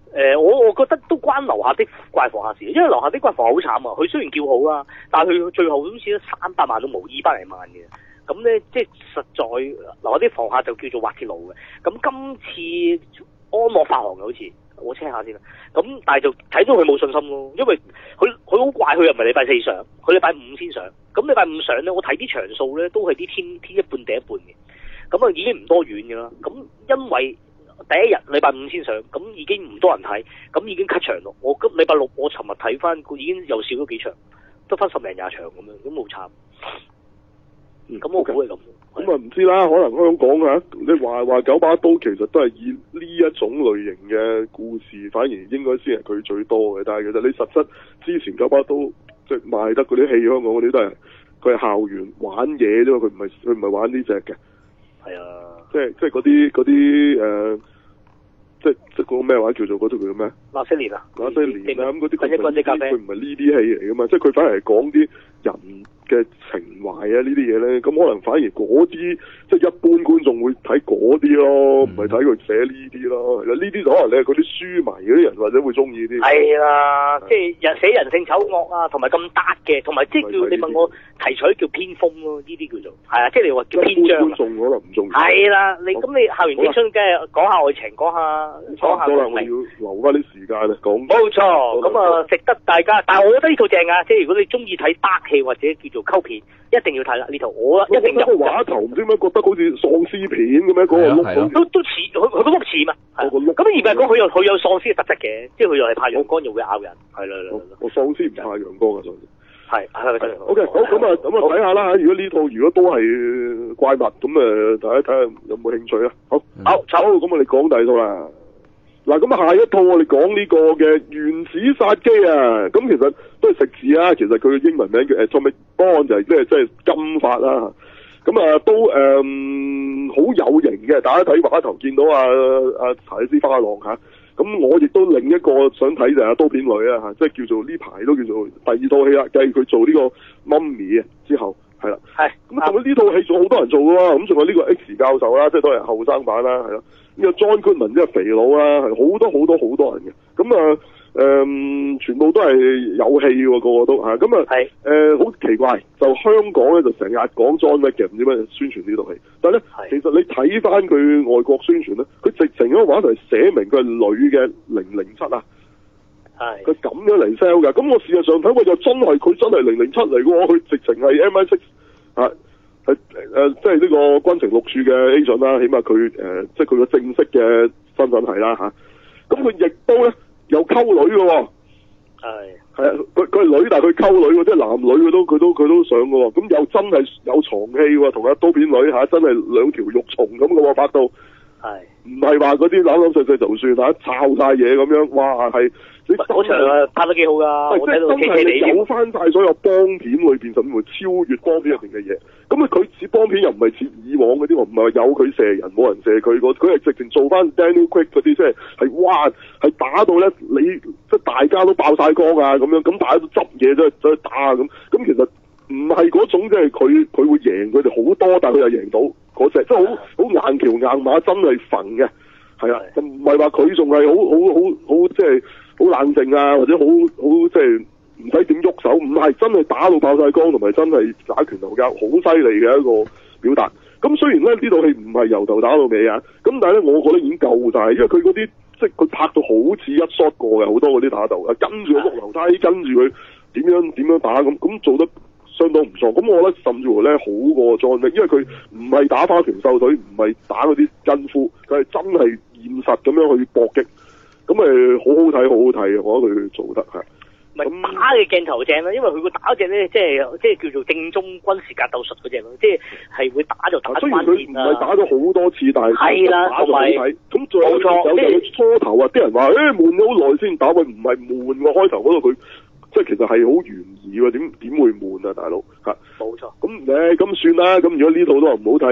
我覺得都關樓下的怪房客事，因為樓下的怪房客好慘啊！佢雖然叫好啦，但係佢最後好似都300萬都冇200零萬嘅。咁咧，即係實在樓下啲房客就叫做滑鐵盧嘅。咁今次安樂發行嘅好似，我 check 下先啦。咁但係就睇到佢冇信心咯，因為佢好怪，佢又唔係禮拜4上，佢禮拜5先上。咁禮拜5上咧，我睇啲場數咧都係啲天一半地一半嘅。咁啊已經唔多遠嘅啦。咁因為第一日禮拜5先上，咁已經唔多人睇，咁已經 cut 場咯。我今禮拜6我尋日睇翻，已經又少咗幾場，得翻10零20場咁樣，咁好慘。咁我估係咁。 咁啊唔知啦，可能香港嚇，你話九把刀其實都係以呢一種類型嘅故事，反而應該先係佢最多嘅。但係其實你實質之前九把刀即係賣得嗰啲戲，香港嗰啲都係佢係校園玩嘢啫嘛，佢唔係玩呢隻嘅。 係啊。 即係嗰啲即係嗰個咩話叫做嗰套叫咩？ 那些年啊， 那些年啊，咁嗰啲佢唔係呢啲戲嚟噶嘛，即係佢反而係講啲人嘅情懷啊呢啲嘢咧，咁可能反而嗰啲即係一般觀眾會睇嗰啲咯，唔係睇佢寫呢啲咯。呢啲可能你係嗰啲書迷嗰啲人或者會中意啲。係啦， 即係寫人性醜惡啊，同埋咁得嘅，同埋即係叫你問我題材叫偏鋒咯，呢啲叫做係啊，即係你話叫篇章。觀眾可能唔中意。係啦，你咁你校園青春梗係講下愛情，講下我要留翻啲時間啊講。 冇錯，咁啊值得大家，但係我覺得呢套正啊，即係如果你中意睇得戲或者叫做溝片，一定要睇啦呢套，我一定入。 個畫頭唔知點解覺得好似喪屍片咁樣嗰個碌， 都似佢個碌似嘛。咁而家講佢有喪屍嘅特質嘅，即係佢又係怕陽光又會咬人。係啦。我喪屍唔怕陽光啊，喪屍。係。OK，好咁啊睇下啦。如果呢套如果都係怪物咁大家睇下有冇興趣啊？好，咁我哋講第二套啦。嗱，咁下一套我哋講呢個嘅原子殺機啊，咁其實都係食字啊，其實佢嘅英文名叫 Atomic Bomb 就係即係金發啦，咁都好有型嘅，大家睇畫頭見到查理斯花郎嚇，咁我亦都另一個想睇就係刀片女啊，即係叫做呢排都叫做第二套戲啦，繼佢做呢個媽咪啊之後係啦，咁同佢呢套戲仲好多人做㗎喎，咁仲有呢個 X 教授啦，即係都係後生版啦，係咯。呢個 John Goodman 即係肥佬啦，係好多人嘅，咁全部都係有戲喎，個個都嚇，咁好奇怪，就香港咧就成日講 John Wick 嘅，唔知咩宣傳呢套戲，但係咧其實你睇翻佢外國宣傳咧，佢直情嗰個話題係寫明佢係女嘅007啊，佢咁樣嚟 sell 㗎，咁我事實上睇過就真係佢真係007嚟嘅喎，佢直情係 MI6 啊。即係呢個軍情六處嘅 agent 啦，起碼佢即係佢個正式嘅身份係啦嚇。咁佢亦都咧有溝女嘅喎。係啊，佢係女，但係佢溝女喎，即係男女佢都上嘅喎。咁又真係有床戲喎，同阿刀片女嚇，真係兩條肉蟲咁嘅喎，拍到。唔係話嗰啲扭碎就算嚇，抄晒嘢咁樣，哇係！ 嗰場拍得幾好㗎，我睇到真係有翻晒所有幫片裏邊，甚至乎超越幫片入邊嘅嘢。咁佢似幫片又唔係似以往嗰啲喎，唔係有佢射人冇人射佢，佢係直情做翻 Daniel Craig 嗰啲，即係哇係打到咧你即係大家都爆晒光啊咁樣，咁大家都執嘢走去打啊咁其實唔係嗰種即係佢會贏佢哋好多，但係佢又贏到嗰隻，即係好硬橋硬馬，真係馴嘅，係啊，就唔係話佢仲係好即係好冷靜啊，或者好即係唔使點喐手，唔係真係打到爆晒光，同埋真係打拳頭交，好犀利嘅一個表達。咁雖然咧呢套戲唔係由頭打到尾啊，咁但係咧我覺得已經夠晒，因為佢嗰啲即係佢拍到好似一 shot 過嘅，好多嗰啲打鬥啊，跟住佢碌樓梯，跟住佢點樣打咁做得相當唔錯。咁我覺得甚至乎咧好過 John Wick，因為佢唔係打花拳繡腿，唔係打嗰啲功夫，佢係真係現實咁樣去搏擊。咁好好睇，我覺得佢做得係。 咪打嘅鏡頭正啦，因為佢個打隻咧，即係叫做正宗軍事格鬥術嗰隻咯，即係會打就打關鍵啦。雖然佢唔係打咗好多次，但係係啦，同埋咁冇錯，即係初頭啊，啲人話悶咗好耐先打，佢唔係悶喎，開頭嗰度佢即係其實係好懸疑喎，點會悶啊，大佬嚇？冇錯。咁算啦，咁如果呢套都話唔好睇啊，唔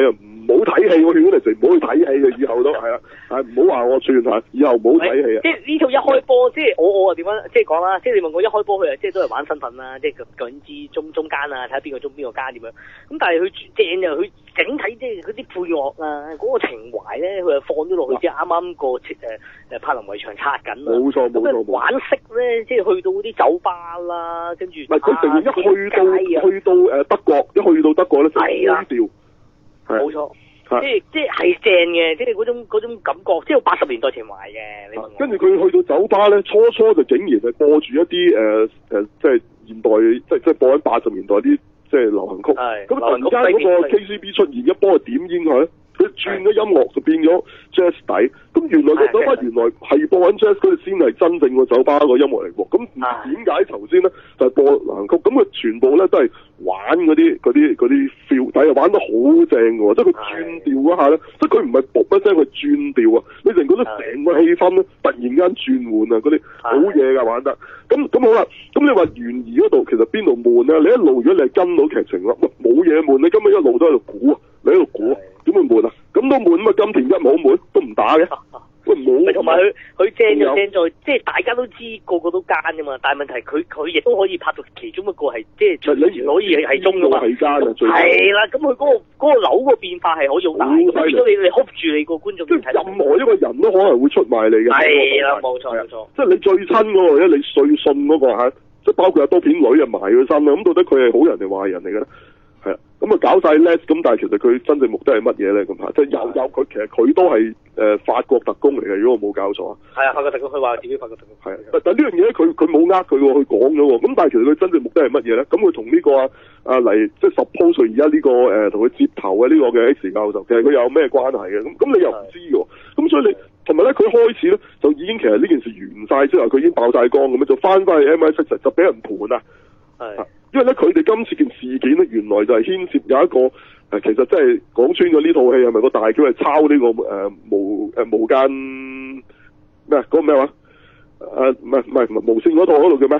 好睇戲，我勸你哋唔好去睇戲嘅，以後都係啦，唔好話我串嚇，以後唔好睇戲啊。 即係呢套一開波，即係我點樣即係講啦？即係你問我一開波佢啊，即係都係玩身份啦，即係究竟知中間啊，睇下邊個中邊個奸點樣。咁但係佢正就佢整體即係嗰啲配樂啊，嗰個情懷咧，佢又放咗落去，即係啱啱個柏林圍牆拆緊啊。 冇錯冇錯。 玩色咧，即係去到嗰啲酒吧啦，跟住唔係佢成日一去到德國，一去到德國咧就低調。 冇錯。即係正嘅，即係嗰種感覺，即係80年代情懷嘅。你問我跟住佢去到酒吧咧，初就竟然係播住一啲即係現代，即係播緊80年代啲即係流行曲。咁突然間嗰個 KCB 出現，一幫佢點煙佢，佢轉咗音樂就變咗 jazz 底。咁原來個酒吧原來係播緊 jazz，佢哋先係真正個酒吧個音樂嚟喎。咁點解頭先咧就係播流行曲？咁佢全部咧都係玩嗰啲 feel， 但係玩得好正嘅喎，即係佢轉調嗰下咧，即係佢唔係噗一聲，佢轉調啊！你成覺得成個氣氛咧突然間轉換啊，嗰啲好嘢㗎玩得。咁好啦，咁你話懸疑嗰度其實邊度悶咧？你一路如果你係跟到劇情啦，冇嘢悶，你根本一路都喺度估啊，你喺度估啊，點會悶啊？咁都悶咁啊！金田一冇悶都唔打嘅。喂冇， 同埋佢正就正在，即係大家都知個個都奸㗎嘛，但係問題佢亦都可以拍到其中一個係即係隨時可以係中㗎嘛。係啦，咁佢嗰個樓個變化係可以好大，咁變咗你 hold 住你個觀眾。 即係任何一個人都可能會出賣你嘅。 係啦，冇錯。 即係你最親嗰個咧，你最信嗰個嚇，即係包括阿多片女啊埋佢身啦，咁到底佢係好人定壞人嚟嘅咧？係啊，咁啊搞晒 less， 咁但係其實佢真正目的係乜嘢咧？咁嚇，即係有佢其實佢都係法國特工嚟嘅，如果我冇搞錯啊。係啊，法國特工，佢話自己法國特工。係啊，但呢樣嘢咧，佢冇呃佢喎，佢講咗喎。咁但係其實佢真正目的係乜嘢咧？咁佢同呢個嚟即係 suppose 而家呢個同佢接頭嘅呢個嘅 X 教授，其實佢有咩關係嘅？咁你又唔知喎。咁所以你同埋咧，佢開始咧就已經其實呢件事完晒之後，佢已經爆晒光咁樣，就翻去 MI6 就俾人盤啊。係。因為咧，佢哋今次件事件咧，原來就係牽涉有一個其實真係講穿咗呢套戲係咪個大橋係抄呢個無間咩嗰個咩話？唔係無線嗰度叫咩？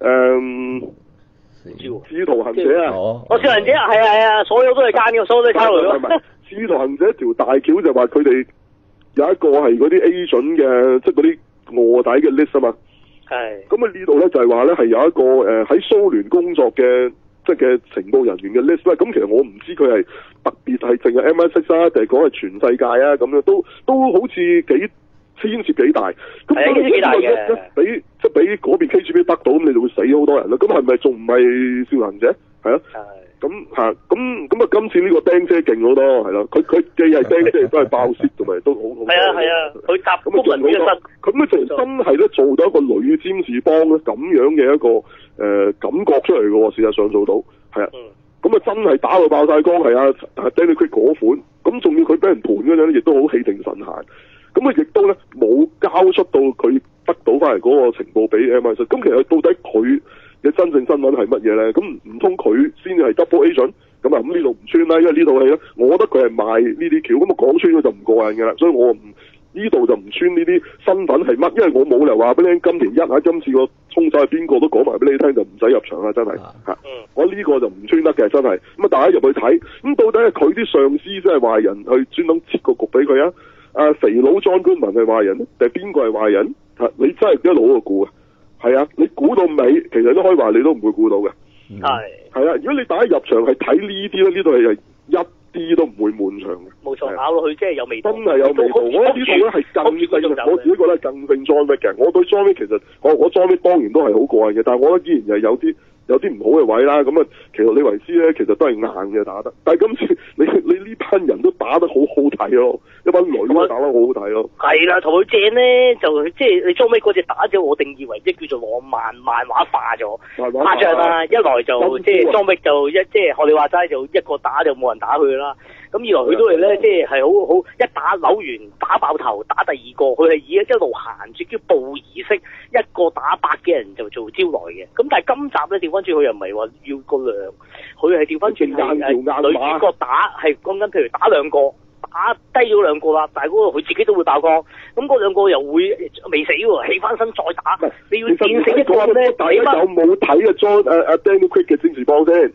使徒行者啊！ 使徒行者係啊，所有都係奸嘅，所有都係抄嚟咯。 使徒行者條大橋就話佢哋有一個係嗰啲 agent 嘅，即係嗰啲臥底嘅 list 啊嘛。係。咁啊呢度咧就係話咧係有一個喺蘇聯工作嘅即係嘅情報人員嘅 list 啦。咁其實我唔知佢係特別係淨係 MI6 啊，定係講係全世界啊咁樣，都好似幾牽涉幾大。咁牽涉幾大嘅。俾即係俾嗰邊 KGB 得到，咁你就會死好多人啦。咁係咪仲唔係少行者？係啊。係。咁啊，今次呢個釘姐勁好多，係咯，佢既係釘姐，亦都係爆泄，同埋都好好。係啊，佢搭咁啊，做好多。咁咧就真係咧做到一個女占士邦咧咁樣嘅一個感覺出嚟嘅喎，事實上做到係啊。咁啊真係打到爆晒光，係啊 Danny Craig 嗰款。咁仲要佢俾人盤嗰陣咧，亦都好氣定神閒。咁啊亦都咧冇交出到佢得到翻嚟嗰個情報俾 MI6。咁其實到底佢嘅真正身份係乜嘢咧？咁唔通佢先至係 double agent？咁啊咁呢度唔穿啦，因為呢套戲咧，我覺得佢係賣呢啲橋，咁啊講穿咗就唔過癮嘅啦，所以我唔呢度就唔穿呢啲身份係乜，因為我冇理由話俾你聽金田一啊，今次個衝手係邊個都講埋俾你聽，就唔使入場啦，真係嚇。我呢個就唔穿得嘅，真係。咁啊，大家入去睇，咁到底係佢啲上司即係壞人去專登設個局俾佢啊？肥佬莊官民係壞人，定係邊個係壞人？你真係一路喺度估啊！係啊，你估到尾，其實都可以話你都唔會估到嘅。係啊，如果你大家入場係睇呢啲咧，呢度係一啲都唔會悶場嘅。冇錯，咬落去即係有味道。真係有味道，我覺得呢套咧係更勝，我自己覺得係更勝 John Wick嘅。我對 John Wick 其實我 John Wick 當然都係好過癮嘅，但係我覺得依然係有啲唔好嘅位啦。咁啊，其實李維斯咧其實都係硬嘅打得，但係今次你呢班人都打得好好睇咯，一班女都打得好好睇咯。係啦，同佢正咧就即係你裝尾嗰隻打咗，我定義為即係叫做浪漫畫化咗，誇張啦。一來就即係裝尾就即係學你話齋就一個打就冇人打佢啦。咁二來佢都係咧，即係好一打扭完打爆頭打第二個，佢係以一路行住叫步儀式，一個打100嘅人就做招來嘅。咁但係今集咧調翻轉，佢又唔係話要個量，佢係調翻轉係女主角打係講緊，譬如打兩個，打低咗兩個啦，但係嗰個佢自己都會爆光，咁嗰兩個又會未死喎，起翻身再打，你要戰勝一個咧，大家有冇睇啊 Daniel Craig 嘅占士邦先？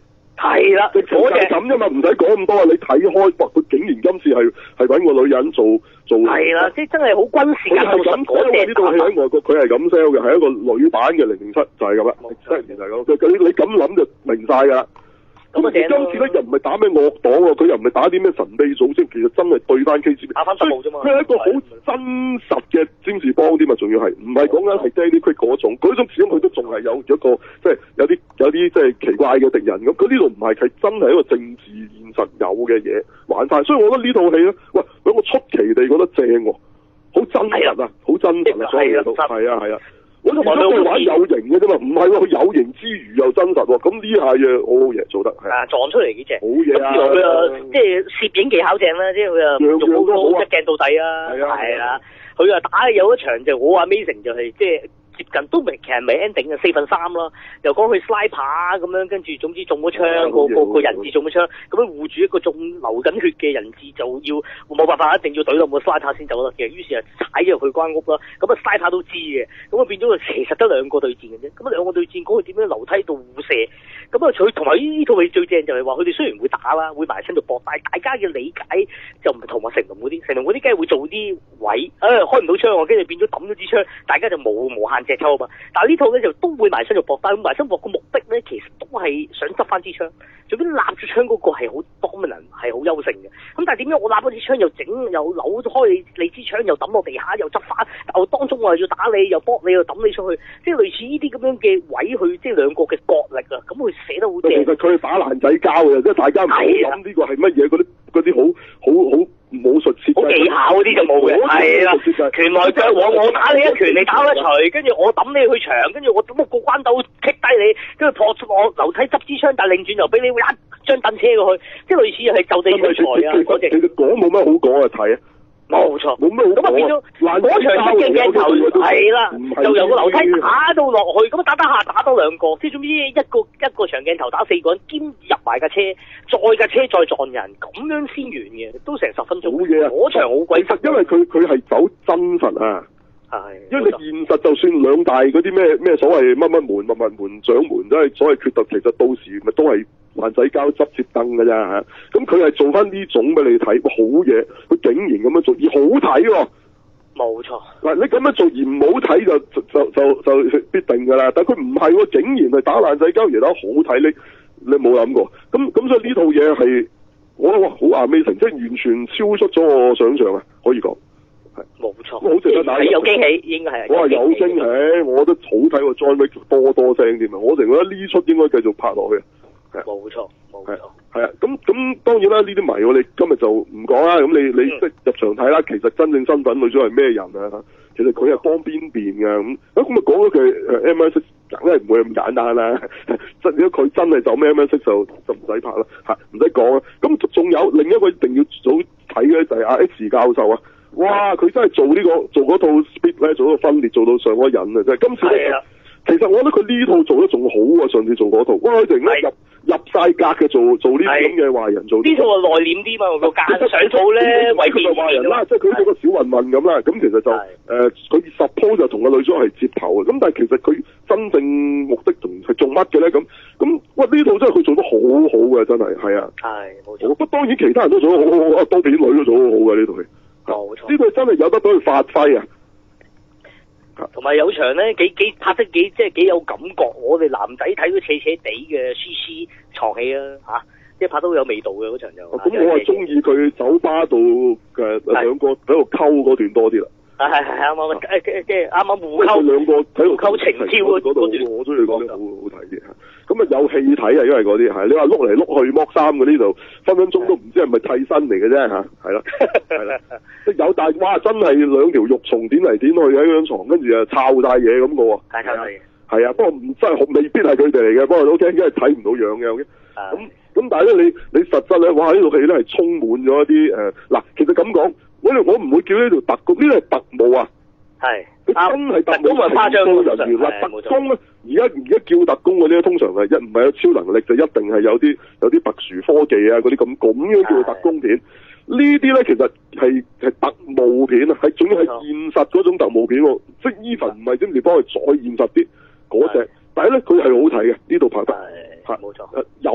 係啦， 就係咁啫嘛，唔使講咁多啊！你睇開，哇！佢竟然今次係揾個女人做。 係啦，即係真係好軍事格鬥術嗰隻。 呢套戲喺外國佢係咁 sell 嘅，係一個女版嘅007，就係咁啦。真係咁，你咁諗就明晒㗎啦。咁今次咧又唔係打咩惡黨喎，佢又唔係打啲咩神秘組織，其實真係對翻 KGB。 打翻特務啫嘛。 佢係一個好真實嘅占士邦啲嘛，仲要係唔係講緊係 Danny Craig 嗰種？嗰種始終佢都仲係有一個即係有啲即係奇怪嘅敵人咁。佢呢度唔係，係真係一個政治現實有嘅嘢玩翻。所以我覺得呢套戲咧，喂，俾我出奇地覺得正喎，好真實啊，好真實啊，所有嘢都係啊。我就話佢玩有型嘅啫嘛，唔係喎，佢有型之餘又真實喎，咁呢下嘢好好嘢做得係啊， 撞出嚟幾隻， 好嘢啊！ 咁佢啊，即係攝影技巧正啦，即係佢啊用好一鏡到底啊，係啊，佢啊打有一場就好 amazing，就係即係接近都未，其實未 ending 嘅4/3啦，又講佢 sniper 咁樣，跟住總之中咗槍，個人質中咗槍，咁樣護住一個仲流緊血嘅人質，就要冇辦法，一定要懟到個 sniper 先走得嘅，於是啊踩咗入去間屋啦，咁啊 sniper 都知嘅，咁啊變咗其實得兩個對戰嘅啫，咁啊兩個對戰講佢點樣樓梯度互射，咁啊佢同埋呢套戲最正就係話佢哋雖然會打啦，會埋身度搏，但係大家嘅理解就唔係同埋成龍嗰啲，成龍嗰啲梗係會做啲位，開唔到槍喎，跟住變咗抌咗支槍，大家就無限隻抽啊嘛，但係呢套咧就都會埋身度搏，但係埋身搏個目的咧其實都係想執翻支槍，最尾立住槍嗰個係好 dominant， 係好優勝嘅。咁但係點樣我立嗰支槍又扭開你支槍又抌落地下又執翻，又當中我又要打你又搏你又抌你出去，即係類似呢啲咁樣嘅位去，即係兩個嘅角力啊。咁佢寫得好正。其實佢係打爛仔交嘅，即係大家唔好諗呢個係乜嘢嗰啲好武術設計， 好技巧嗰啲就冇嘅，係啦，拳來腳往，我打你一拳，你打我一錘，跟住我抌你去牆，跟住我咁個關鬥棘低你，跟住破出我樓梯執支槍，但係擰轉又俾你一張凳車過去，即係類似係就地取材啊嗰隻。其實講冇乜好講啊，睇啊。冇錯，冇咩好講。咁啊變咗嗰場嘅鏡頭係啦，就由個樓梯打到落去，咁打打多兩個，即係總之一個長鏡頭打4個人，兼入埋架車，再架車再撞人，咁樣先完嘅，都成10分鐘。好嘢啊！嗰場好鬼實，因為佢係走真實啊。係。因為你現實就算兩大嗰啲咩所謂乜門掌門，都係所謂決鬥，其實到時咪都係爛仔交執接燈㗎咋嚇。咁佢係做翻呢種俾你睇，好嘢！佢竟然咁樣做而好睇喎。冇錯。嗱，你咁樣做而唔好睇就必定㗎啦。但佢唔係喎，竟然係打爛仔交而打好睇，你冇諗過。咁所以呢套嘢係我覺得好 amazing，即係完全超出咗我想象啊！可以講。係冇錯，好值得打。係有驚喜，應該係。我話有驚喜，我覺得好睇過 John Wick 多聲添啊！我成日覺得呢出應該繼續拍落去。係冇錯，冇錯。係啊，咁當然啦，呢啲謎我哋今日就唔講啦。咁你即係入場睇啦。其實真正身份女主係咩人啊？其實佢係幫邊邊㗎咁。咁咪講咗佢MI6，梗係唔會咁簡單啦。如果佢真係走咩 MI6 就唔使拍啦，嚇唔使講啦。咁仲有另一個一定要早睇嘅就係阿 X 教授啊！哇！佢真係做嗰套 Split 咧，做嗰個分裂做到上咗癮啊！真係今次其實我覺得佢呢套做得仲好啊！上次做嗰套，哇！佢突然間入晒格嘅做呢啲咁嘅壞人做。呢套內斂啲嘛，個架上套咧為佢個壞人啦，即係佢做個小混混咁啦。咁其實就佢 suppose 就同個女主係接頭嘅。咁但係其實佢真正目的同係做乜嘅咧？咁哇！呢套真係佢做得好好嘅，真係係啊。係冇錯。不過當然其他人都做得好好啊，多片女都做得好好嘅呢套戲。冇錯，呢個真係有得到佢發揮啊！同埋有場咧幾拍得即係幾有感覺，我哋男仔睇到斜斜地嘅 CC 床戲啊嚇，即係拍到有味道嘅嗰場就。咁我係中意佢酒吧度嘅兩個喺度溝嗰段多啲啦。係啱即係啱互溝。兩個喺度溝情挑嗰度，我中意嗰啲好睇啲。咁啊有戲睇啊，因為嗰啲係你話碌嚟碌去剝衫嗰啲就分分鐘都唔知係咪替身嚟嘅啫嚇，係啦，係啦，即係有但哇真係兩條肉蟲點嚟點去喺張床，跟住啊抄晒嘢咁嘅喎，係啊，不過唔真係未必係佢哋嚟嘅，不過都驚，因為睇唔到樣嘅，咁但係咧你實質咧，哇呢套戲咧係充滿咗一啲嗱，其實咁講，我唔會叫呢條特工，呢啲係特務啊。係，佢真係特務誇張人員啦，特工咧，而家叫特工嗰啲通常係唔係有超能力，就一定係有啲特殊科技啊嗰啲咁樣叫特工片。呢啲咧其實係特務片啊，係總之係現實嗰種特務片喎，即係 even 唔係點嚟幫佢再現實啲嗰隻，但係咧佢係好睇嘅，呢度拍得係冇錯，有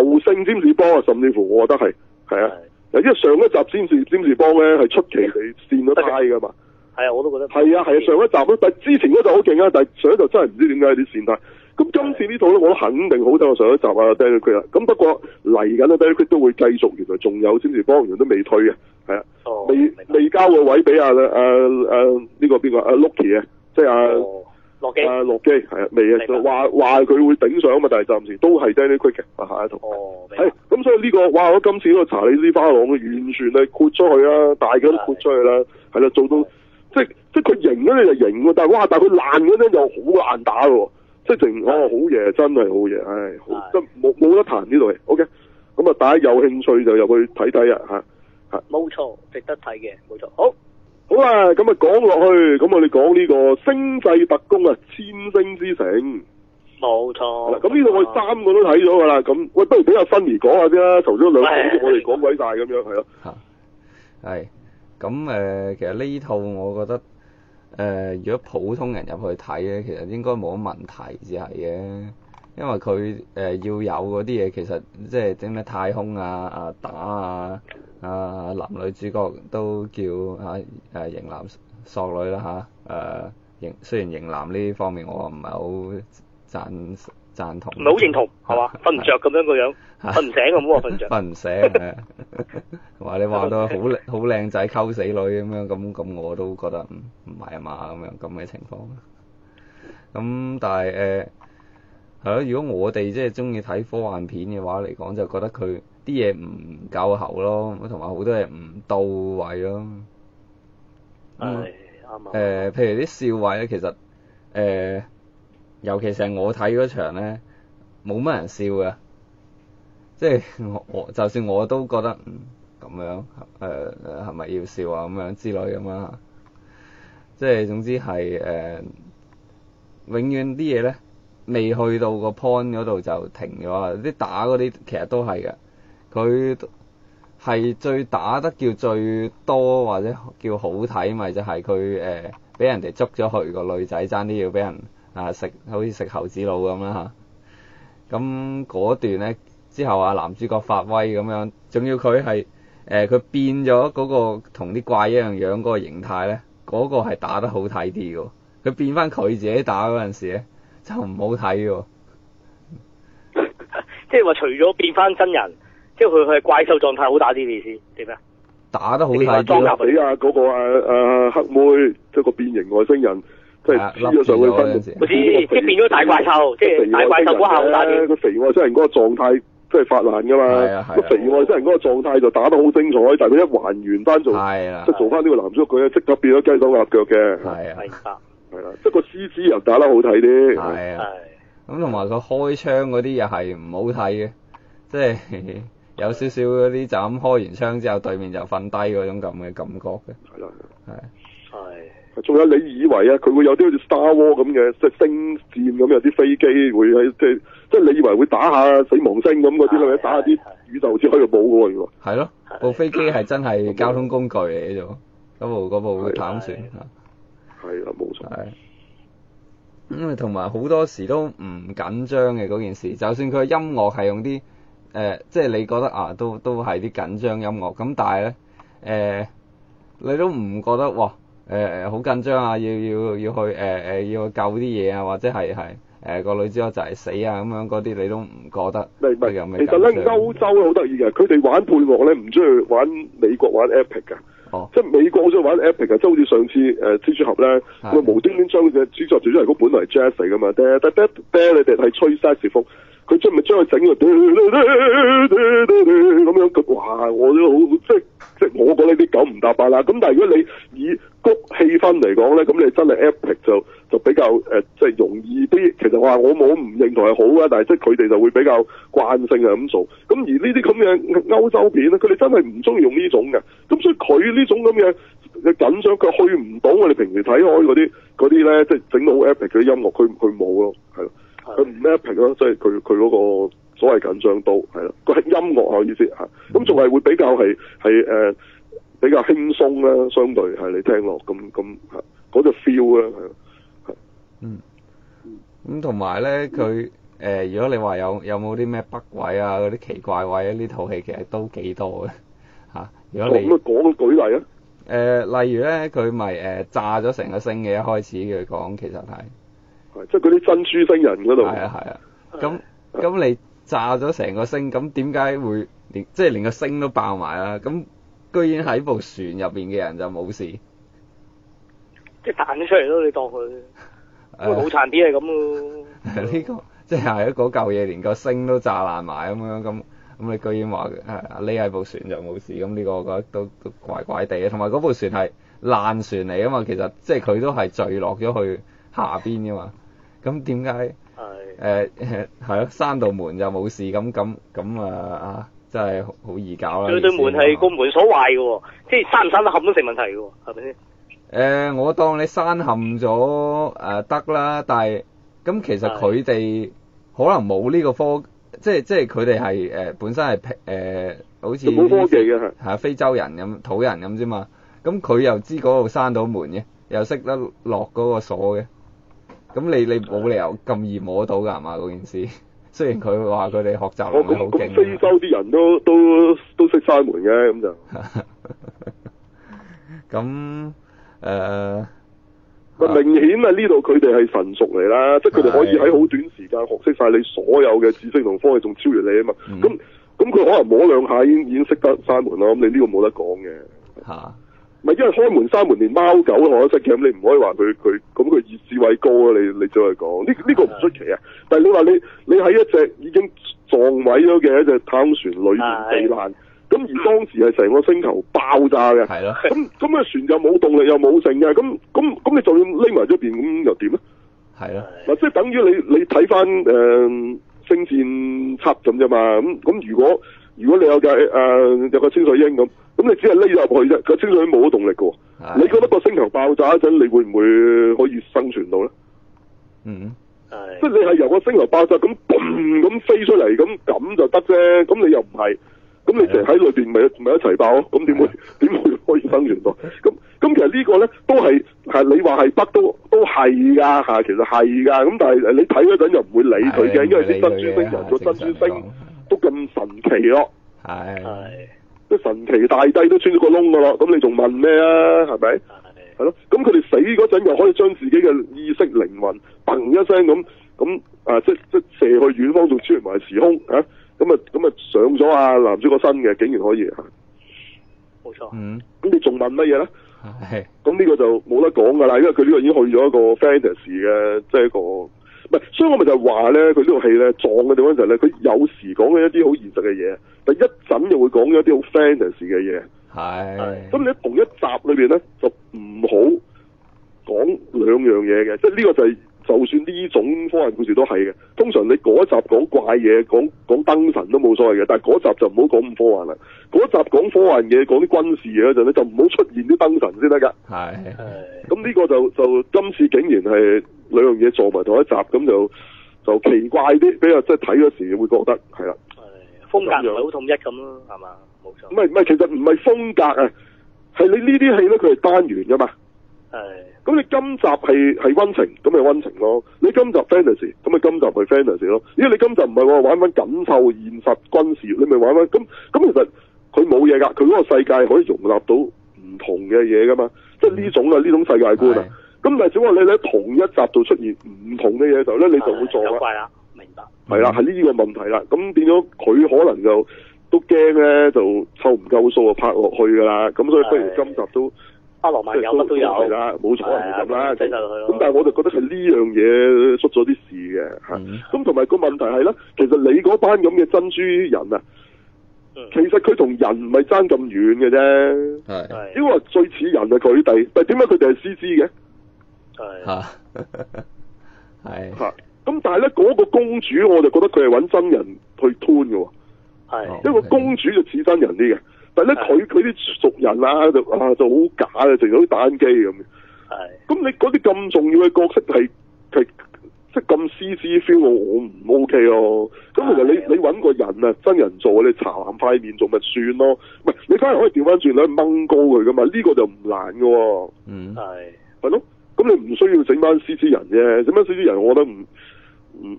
勝占士邦啊，甚至乎我覺得係啊，因為上一集占士邦咧係出奇地跣咗胎噶嘛。 係啊，我都覺得。 係啊，上一集咯，但係之前嗰集好勁啊，但係上一集真係唔知點解有啲跣胎。咁今次呢套咧，我都肯定好睇過上一集啊 Daniel Craig 啦。咁不過嚟緊啊 Daniel Craig 都會繼續，原來仲有占士邦，原來都未退嘅，係啊，未交個位俾呢個邊個Loki 啊，即係洛基係啊，未啊，就話佢會頂上啊嘛，但係暫時都係 Daniel Craig 嘅下一套。係咁，所以呢個哇，我今次嗰個查理斯花朗完全係豁出去啦，大家都豁出去啦，係啦，做到即係佢型嗰陣就型喎，但係佢爛嗰陣又好難打喎。即係好嘢，真係好嘢，唉，真冇得彈呢度嘅。OK，咁啊，大家有興趣就入去睇睇啊，嚇。冇錯，值得睇嘅，冇錯。好啦，咁啊講落去，咁我哋講呢個星際特工啊，千星之城。 冇錯。 咁呢度我哋3個都睇咗㗎啦，咁喂，不如俾阿芬兒講下先啦，頭先2個我哋講鬼晒咁樣，係咯。 係，咁其實呢套我覺得。如果普通人入去睇咧，其實應該冇乜問題至係嘅，因為佢要有嗰啲嘢，其實即係整咩太空打男女主角都叫型男索女啦雖然型男呢方面我唔係好贊同， 唔係好認同係嘛？瞓唔着咁樣個樣，瞓唔醒咁喎，瞓唔着。 瞓唔醒話你話到好靚仔溝死女咁樣，咁我都覺得唔係啊嘛，咁樣咁嘅情況。咁但係係咯，如果我哋即係中意睇科幻片嘅話嚟講，就覺得佢啲嘢唔夠喉咯，同埋好多嘢唔到位咯。 啱譬如啲笑位咧，其實尤其是係我睇嗰場咧，冇乜人笑嘅，即係我就算我都覺得咁樣係咪要笑啊咁樣之類咁樣，即係總之係永遠啲嘢咧未去到個 point 嗰度就停咗啦。啲打嗰啲其實都係嘅，佢係最打得叫最多或者叫好睇，咪就係佢俾人哋捉咗去個女仔，爭啲要俾人食，好似食猴子腦咁啦嚇。咁嗰段咧之後男主角發威咁樣，仲要佢係佢變咗嗰個同啲怪一樣嗰個形態咧，嗰個係打得好睇啲嘅。佢變翻佢自己打嗰陣時咧就唔好睇嘅。 即係話除咗變翻真人，即係佢係怪獸狀態好打啲嘅意思，點啊？ 打得好睇啲咯。 俾嗰個黑妹，即係個變形外星人。即係黐咗上去身， 即係變咗大怪獸，即係大怪獸嗰下好打啲。 個肥外星人嗰個狀態即係發爛㗎嘛。個肥外星人嗰個狀態就打得好精彩，但係佢一還原翻做，即係做翻呢個男主角，佢即刻變咗雞手鴨腳嘅。 係啊， 係啦，即係個 CG 又打得好睇啲。 係啊，咁同埋佢開槍嗰啲又係唔好睇嘅，即係有少少嗰啲就咁開完槍之後對面就瞓低嗰種咁嘅感覺嘅。係啦，係。仲有你以為佢會有啲好似 Star Wars 咁嘅，即係星戰咁，有啲飛機會喺即係你以為會打下死亡星咁嗰啲咧，打下啲宇宙之海嘅寶嘅喎，原來。係咯，部飛機係真係交通工具嚟嘅啫，嗰部太空船係啦，冇錯。 係。因為同埋好多時都唔緊張嘅嗰件事，就算佢音樂係用啲即係你覺得都係啲緊張音樂，咁但係咧你都唔覺得哇好緊張啊！要去要去救啲嘢啊，或者係個女主角就係死啊咁樣嗰啲，你都唔覺得。 其實咧歐洲好得意嘅，佢哋玩配樂咧唔中意玩美國玩 Epic 㗎。即係美國好中意玩 Epic 啊，即係好似上次蜘蛛俠咧，佢無端端將隻蜘蛛俠做出嚟嗰本來係 Jazz 嚟㗎嘛，你哋係吹 saxophone，佢將佢整個咁樣，哇！我都好即係我覺得啲9唔搭8啦。咁但係如果你以谷氣氛嚟講咧，咁你真係 Epic 就比較即係容易啲。其實我唔認同係好啊，但係即係佢哋就會比較慣性係咁做。咁而呢啲咁嘅歐洲片咧，佢哋真係唔中意用呢種嘅。咁所以佢呢種咁嘅緊張，佢去唔到我哋平時睇開嗰啲咧，即係整到好 Epic 嘅音樂，佢冇咯，係咯，佢唔 Epic 咯，即係佢嗰個所謂緊張度係咯，個係音樂嘅意思嚇。咁仲係會比較係比較輕鬆啦，相對係你聽落咁嗰個 feel 啦，係。 咁同埋咧，佢如果你話有冇啲咩北位啊嗰啲奇怪位呢套戲其實都幾多嘅嚇。如果你咁啊講個舉例啊。 例如咧，佢咪炸咗成個星嘅，一開始佢講其實係即係嗰啲珍珠星人嗰度。 係啊。咁你炸咗成個星，咁點解會連個星都爆埋啦？咁居然喺部船入邊嘅人就冇事， 即係彈咗出嚟咯，你當佢腦殘片係咁咯。 呢個即係嗰嚿嘢連個星都炸爛埋咁樣咁。咁你居然話匿喺部船就冇事，咁呢個我覺得都怪怪地嘅。同埋嗰部船係爛船嚟啊嘛，其實即係佢都係墜落咗去下邊噶嘛。咁點解係咯？閂道門就冇事，咁真係好易搞啦。 佢對門係個門鎖壞嘅喎，即係閂唔閂得冚都成問題嘅喎，係咪先？ 我當你閂冚咗得啦，但係咁其實佢哋可能冇呢個科。即係佢哋係本身係好似冇科技嘅係非洲人咁土人咁啫嘛。咁佢又知嗰度閂到門嘅，又識得落嗰個鎖嘅。咁你冇理由咁易摸到㗎係嘛？嗰件事雖然佢話佢哋學習能力好勁。 非洲啲人都識閂門嘅咁就。 咁明顯啊！呢度佢哋係神屬嚟啦，即係佢哋可以喺好短時間學識晒你所有嘅知識同科技，仲超越你啊嘛。咁佢可能摸兩下已經識得閂門啦。咁你呢個冇得講嘅。 嚇！ 唔係因為開門閂門連貓狗都學得識嘅，咁你唔可以話佢咁佢智慧高啊！你再講呢個唔出奇啊。但係你話你喺一隻已經撞毀咗嘅一隻太空船裏面避難。咁而當時係成個星球爆炸嘅， 係咯。 咁個船又冇動力又冇剩嘅，咁你就算匿埋咗邊，咁又點咧？ 係咯。 嗱，即係等於你睇翻星戰7咁啫嘛。咁如果你有個清水鷹咁你只係匿入去啫，個清水鷹冇咗動力嘅喎。你覺得個星球爆炸一陣，你會唔會可以生存到咧？即係你係由個星球爆炸咁嘣咁飛出嚟，咁就得啫。咁你又唔係。咁你成日喺裏邊咪一齊爆咯？咁點會可以生存到？咁其實呢個咧都係你話係北都係㗎嚇，其實係㗎。咁但係你睇嗰陣又唔會理佢嘅，因為啲珍珠星人個珍珠星都咁神奇咯。係。即神奇大帝都穿咗個窿㗎咯，咁你仲問咩啊？係咪？係咯。咁佢哋死嗰陣又可以將自己嘅意識靈魂砰一聲咁即射去遠方，仲穿埋時空嚇。咁啊上咗男主角身嘅，竟然可以冇錯。 咁你仲問乜嘢咧？ 係。 咁呢個就冇得講㗎啦，因為佢呢個已經去咗一個 fantasy 嘅，即係一個唔係，所以我咪就係話咧，佢呢套戲咧撞嘅地方就係咧，佢有時講緊一啲好現實嘅嘢，但一陣又會講一啲好 fantasy 嘅嘢。係。咁你喺同一集裏邊咧，就唔好講兩樣嘢嘅，即係呢個就係。就算呢種科幻故事都係嘅，通常你嗰集講怪嘢，講燈神都冇所謂嘅，但係嗰集就唔好講咁科幻啦。嗰集講科幻嘢，講啲軍事嘢嗰陣咧，就唔好出現啲燈神先得㗎。係。咁呢個就今次竟然係兩樣嘢做埋同一集，咁就奇怪啲，比較即係睇嗰時會覺得係啦。 風格唔係好統一咁咯，係嘛？冇錯。 唔係，其實唔係風格啊，係你呢啲戲咧，佢係單元㗎嘛。係。咁你今集係溫情，咁咪溫情咯。你今集 fantasy，咁咪今集係 fantasy 咯。因為你今集唔係話玩緊緊湊現實軍事，你咪玩翻咁其實佢冇嘢㗎，佢嗰個世界可以容納到唔同嘅嘢㗎嘛。即係呢種世界觀啊。咁但係只不過你喺同一集度出現唔同嘅嘢時候咧，你就會做啦。怪啦，明白。係啦，係呢個問題啦。咁變咗佢可能就都驚咧，就湊唔夠數就拍落去㗎啦。咁所以不如今集都。巴羅萬有乜都有，係啦，冇錯係咁啦。咁但係我就覺得係呢樣嘢出咗啲事嘅嚇。咁同埋個問題係咧，其實你嗰班咁嘅珍珠人啊，其實佢同人唔係爭咁遠嘅啫。係。因為最似人係佢哋，但係點解佢哋係 CG 嘅？係。嚇。係。嚇。咁但係咧，嗰個公主我就覺得佢係揾真人去 tune 嘅喎。係。因為個公主就似真人啲嘅。但係咧，佢啲熟人就好假嘅，淨係好似打機咁嘅。係。咁你嗰啲咁重要嘅角色係即係咁 CG feel，我唔 OK 咯。咁其實你揾個人啊，真人做，你搽藍塊面做咪算咯？唔係你反而可以調翻轉咧，掹高佢噶嘛？呢個就唔難嘅喎。係咯。咁你唔需要整翻 CG 人啫，整翻 CG 人，我覺得唔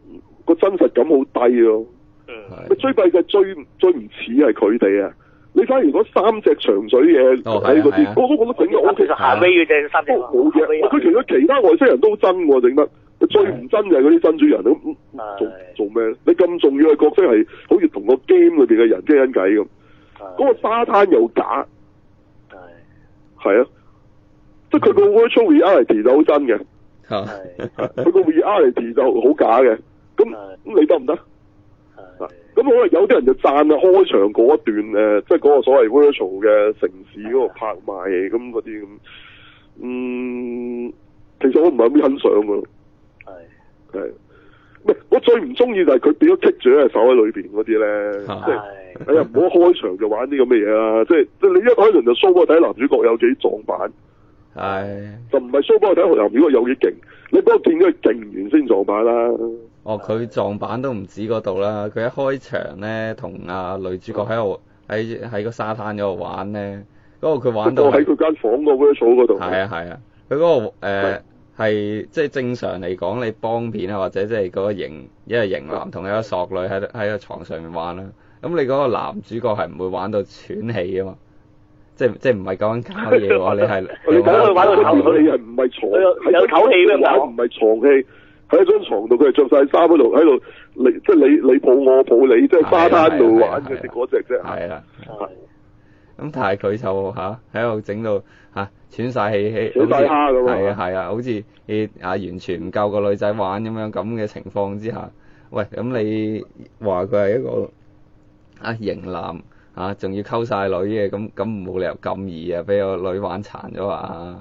個真實感好低咯。 嗯。 最弊就係最唔似係佢哋啊！你反而嗰三隻長嘴嘢喺嗰啲，我都覺得整得 O K。 其實行尾嘅啫，三隻。 冇嘢，佢其實其他外星人都真喎，整得。最唔真就係嗰啲真主人咁，做咩？你咁重要嘅角色係好似同個 game 裏邊嘅人傾緊偈咁。嗰個沙灘又假。係啊，即係佢個 virtual reality 就好真嘅。佢個 reality 就好假嘅。咁你得唔得？咁可能有啲人就讚啊，開場嗰一段即係嗰個所謂 virtual 嘅城市嗰個拍賣咁嗰啲咁，其實我唔係咁欣賞㗎。係，我最唔中意就係佢變咗棘住隻手喺裏邊嗰啲咧，即係哎呀唔好開場就玩啲咁嘅嘢啦，即係你一開場就 show 俾我睇男主角有幾撞板，就唔係 show 俾我睇男主角有幾勁，你俾我見到佢勁完先撞板啦。 哦，佢撞板都唔止嗰度啦，佢一開場咧同女主角喺個沙灘嗰度玩咧，嗰個佢玩到喺佢間房個 virtual 嗰度。 係啊，佢嗰個係即係正常嚟講，你幫片啊或者即係嗰個一個型男同一個索女喺個床上面玩啦，咁你嗰個男主角係唔會玩到喘氣啊嘛，即係唔係講緊搞嘢喎，你係你講佢玩到唞氣， 你係唔係床？ 有唞氣咩？ 唔係床戲，喺張床度佢係着晒衫喺度即係你抱我抱你，即係沙灘度玩嘅嗰隻啫。 係啊。咁但係佢就喺度整到喘晒氣， 喘晒蝦咁啊！ 係啊，好似完全唔夠個女仔玩咁嘅情況之下，喂咁你話佢係一個型男仲要溝晒女嘅，咁冇理由咁易俾個女玩殘咗啊！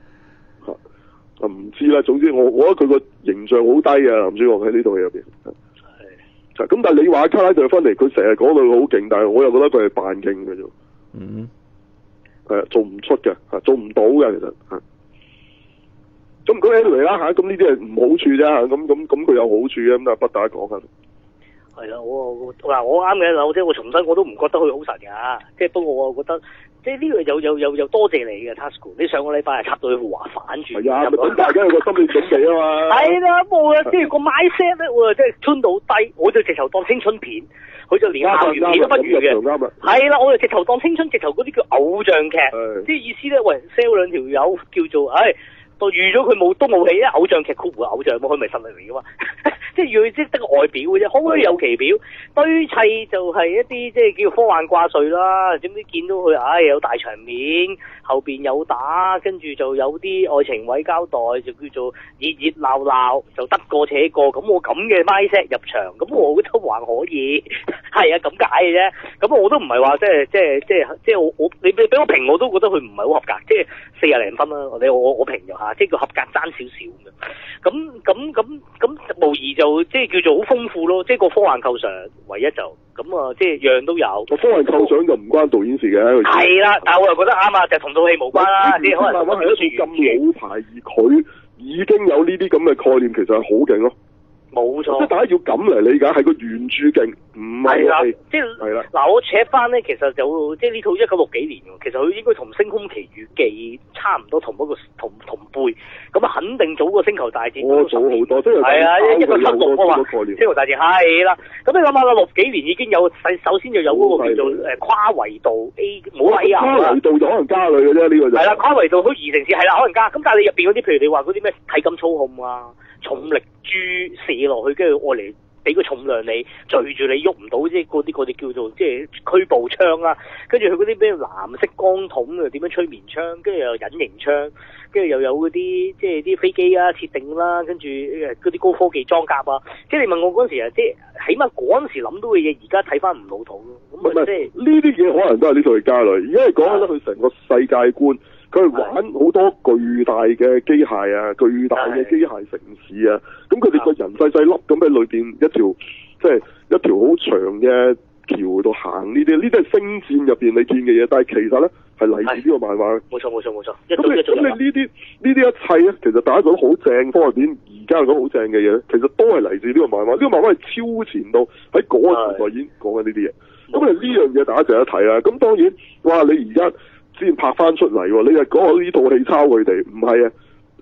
唔知啦，總之我覺得佢個形象好低啊，男主角喺呢套戲入邊。係。咁但係你話卡拉特芬尼，佢成日講到佢好勁，但係我又覺得佢係扮勁嘅啫。係做唔出嘅，做唔到嘅其實咁anyway啦咁呢啲係唔好處啫咁佢有好處嘅，咁啊不打講下。 係啦，我啱嘅，即係我重新我都唔覺得佢好神㗎，即係不過我覺得即係呢個有多謝你嘅 Tasuku， 你上個禮拜係插到佢華反轉。係啊， 咁大家有個心理準備啊嘛。係啦， 冇啊，即係個 mindset 咧，即係吞到低，我就直頭當青春片。佢就連校園片都不如嘅，係啦，我就直頭當青春，直頭嗰啲叫偶像劇，即係意思咧，喂 sell 兩條友叫做，就預咗佢都冇戲咧，偶像劇酷嘅偶像，佢咪實力嚟噶嘛，即係要即得個外表嘅啫，好有其表，堆砌就係一啲即係叫科幻掛帥啦，點知見到佢，有大場面，後邊有打，跟住就有啲愛情位交代，就叫做熱熱鬧鬧，就得過且過，咁我咁嘅 mindset 入場，咁我覺得還可以，係啊咁解嘅啫，咁我都唔係話即係我你俾我評我都覺得佢唔係好合格，即係40零分啦，我評咗下。即係個合格爭少少嘅，咁無疑就即係叫做好豐富咯，即係個科幻構想唯一就咁即係樣都有。個科幻構想就唔關導演事嘅。係啦，但係我又覺得啱啊，就同套戲無關啦。即係可能係一套咁老牌，而佢已經有呢啲咁嘅概念，其實係好勁咯。冇錯，即係大家要咁嚟理解，係個原著勁，唔係啦，即係係啦。嗱，我 check 翻咧，其實就即係呢套1960幾年喎，其實佢應該同《星空奇遇記》差唔多同一個同輩，咁啊肯定早過《星球大戰》。我早好多，係啊，1976啊嘛，《星球大戰》係啦。咁你諗下啦，60幾年已經有，首先就有嗰個叫做跨維度 A 冇 A 啊，跨維度就可能加類嘅啫，呢個就係啦，跨維度虛擬城市係啦，可能加。咁但係你入邊嗰啲，譬如你話嗰啲咩體感操控啊。重力珠射落去，跟住愛嚟俾個重量你，聚住你喐唔到，即係嗰啲叫做即係驅步槍啊。跟住佢嗰啲咩藍色光筒又點樣催眠槍，跟住又隱形槍，跟住又有嗰啲即係啲飛機啊設定啦，跟住嗰啲高科技裝甲啊。即係你問我嗰陣時啊，即係起碼嗰陣時諗到嘅嘢，而家睇翻唔老土咯。咁即係呢啲嘢可能都係呢套戲加落，而家係講緊佢成個世界觀。佢係玩好多巨大嘅機械啊，巨大嘅機械城市啊，咁佢哋個人細細粒咁喺裏邊即係一條好長嘅橋度行呢啲係星戰入邊你見嘅嘢，但係其實咧係嚟自呢個漫畫。冇錯。咁你呢啲一切咧，其實大家覺得好正科幻片，而家覺得好正嘅嘢，其實都係嚟自呢個漫畫。呢個漫畫係超前到喺嗰個時代已經講緊呢啲嘢。咁呢樣嘢大家值得睇啦。咁當然，哇！你而家先拍翻出嚟喎，你係講呢套戲抄佢哋，唔係啊？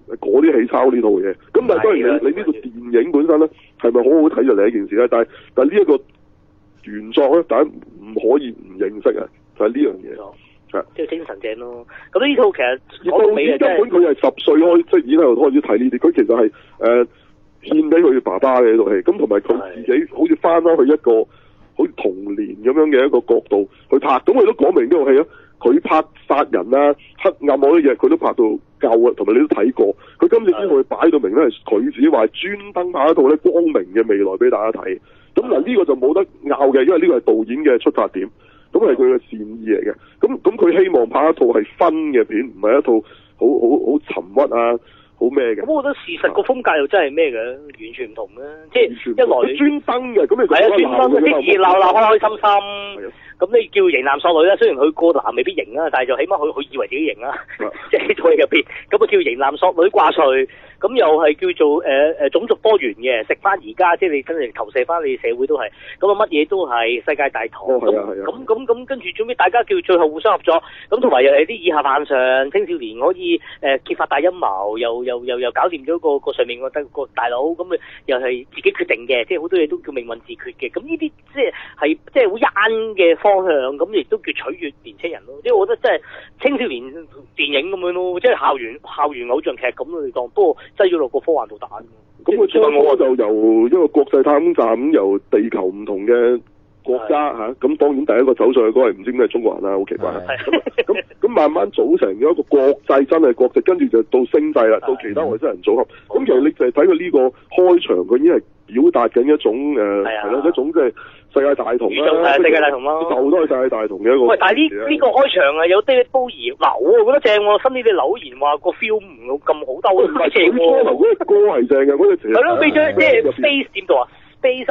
嗰啲戲抄呢套嘢。咁但係當然你呢套電影本身咧係咪好好睇就另一件事咧。但係呢一個原作咧，大家唔可以唔認識啊，就係呢樣嘢。 即係精神正咯。咁呢套其實講到尾根本佢係10歲開，即係已經喺度開始睇呢啲。佢其實係獻俾佢爸爸嘅呢套戲。咁同埋佢自己好似翻返去一個好似童年咁樣嘅一個角度去拍。咁佢都講明呢套戲啊，佢拍殺人啊、黑暗嗰啲嘢，佢都拍到夠啊。同埋你都睇過。佢今次呢套戲擺到明咧，係佢自己話專登拍一套咧光明嘅未來俾大家睇。咁嗱呢個就冇得拗嘅，因為呢個係導演嘅出發點。咁係佢嘅善意嚟嘅，咁佢希望拍一套係分嘅片，唔係一套好沉鬱啊，好咩嘅。 咁我覺得事實個風格又真係咩嘅，完全唔同嘅，即係一來專登嘅，咁你係啊，專登啲熱鬧鬧開開心心。咁你叫型男索女啦，雖然佢個男未必型啊，但係就起碼佢以為自己型啊，即係呢套戲入邊，咁啊叫型男索女掛帥，咁又係叫做種族多元嘅，食翻而家即係你真係投射翻你社會都係，咁啊乜嘢都係世界大同，咁跟住最尾大家叫最後互相合作，咁同埋又係啲以下犯上青少年可以揭發大陰謀，又搞掂咗個上面個大佬，咁啊又係自己決定嘅，即係好多嘢都叫命運自決嘅，咁呢啲即係好啱嘅方向，咁亦都叫取悅年青人咯。即係我覺得真係青少年電影咁樣咯，即係校園偶像劇咁咯，你當。不過擠咗落個科幻度打。 咁佢初初就由一個國際太空站，由地球唔同嘅國家嚇，咁當然第一個走上去嗰係唔知咩中國人啦，好奇怪。咁慢慢組成咗一個國際，真係國際，跟住就到星際啦，到其他外星人組合。咁其實你就係睇佢呢個開場，佢已經係表達緊一種係咯，一種即係世界大同啦， 世界大同咯， 就都係世界大同嘅一個。 喂，但係呢個開場啊，有啲煲兒流，我覺得正喎。新呢啲留言話個 feel 唔咁好，但係我唔係正喎。 初頭嗰隻歌係正嘅，嗰隻詞係咯，俾咗即係 Space 點讀啊 ？Space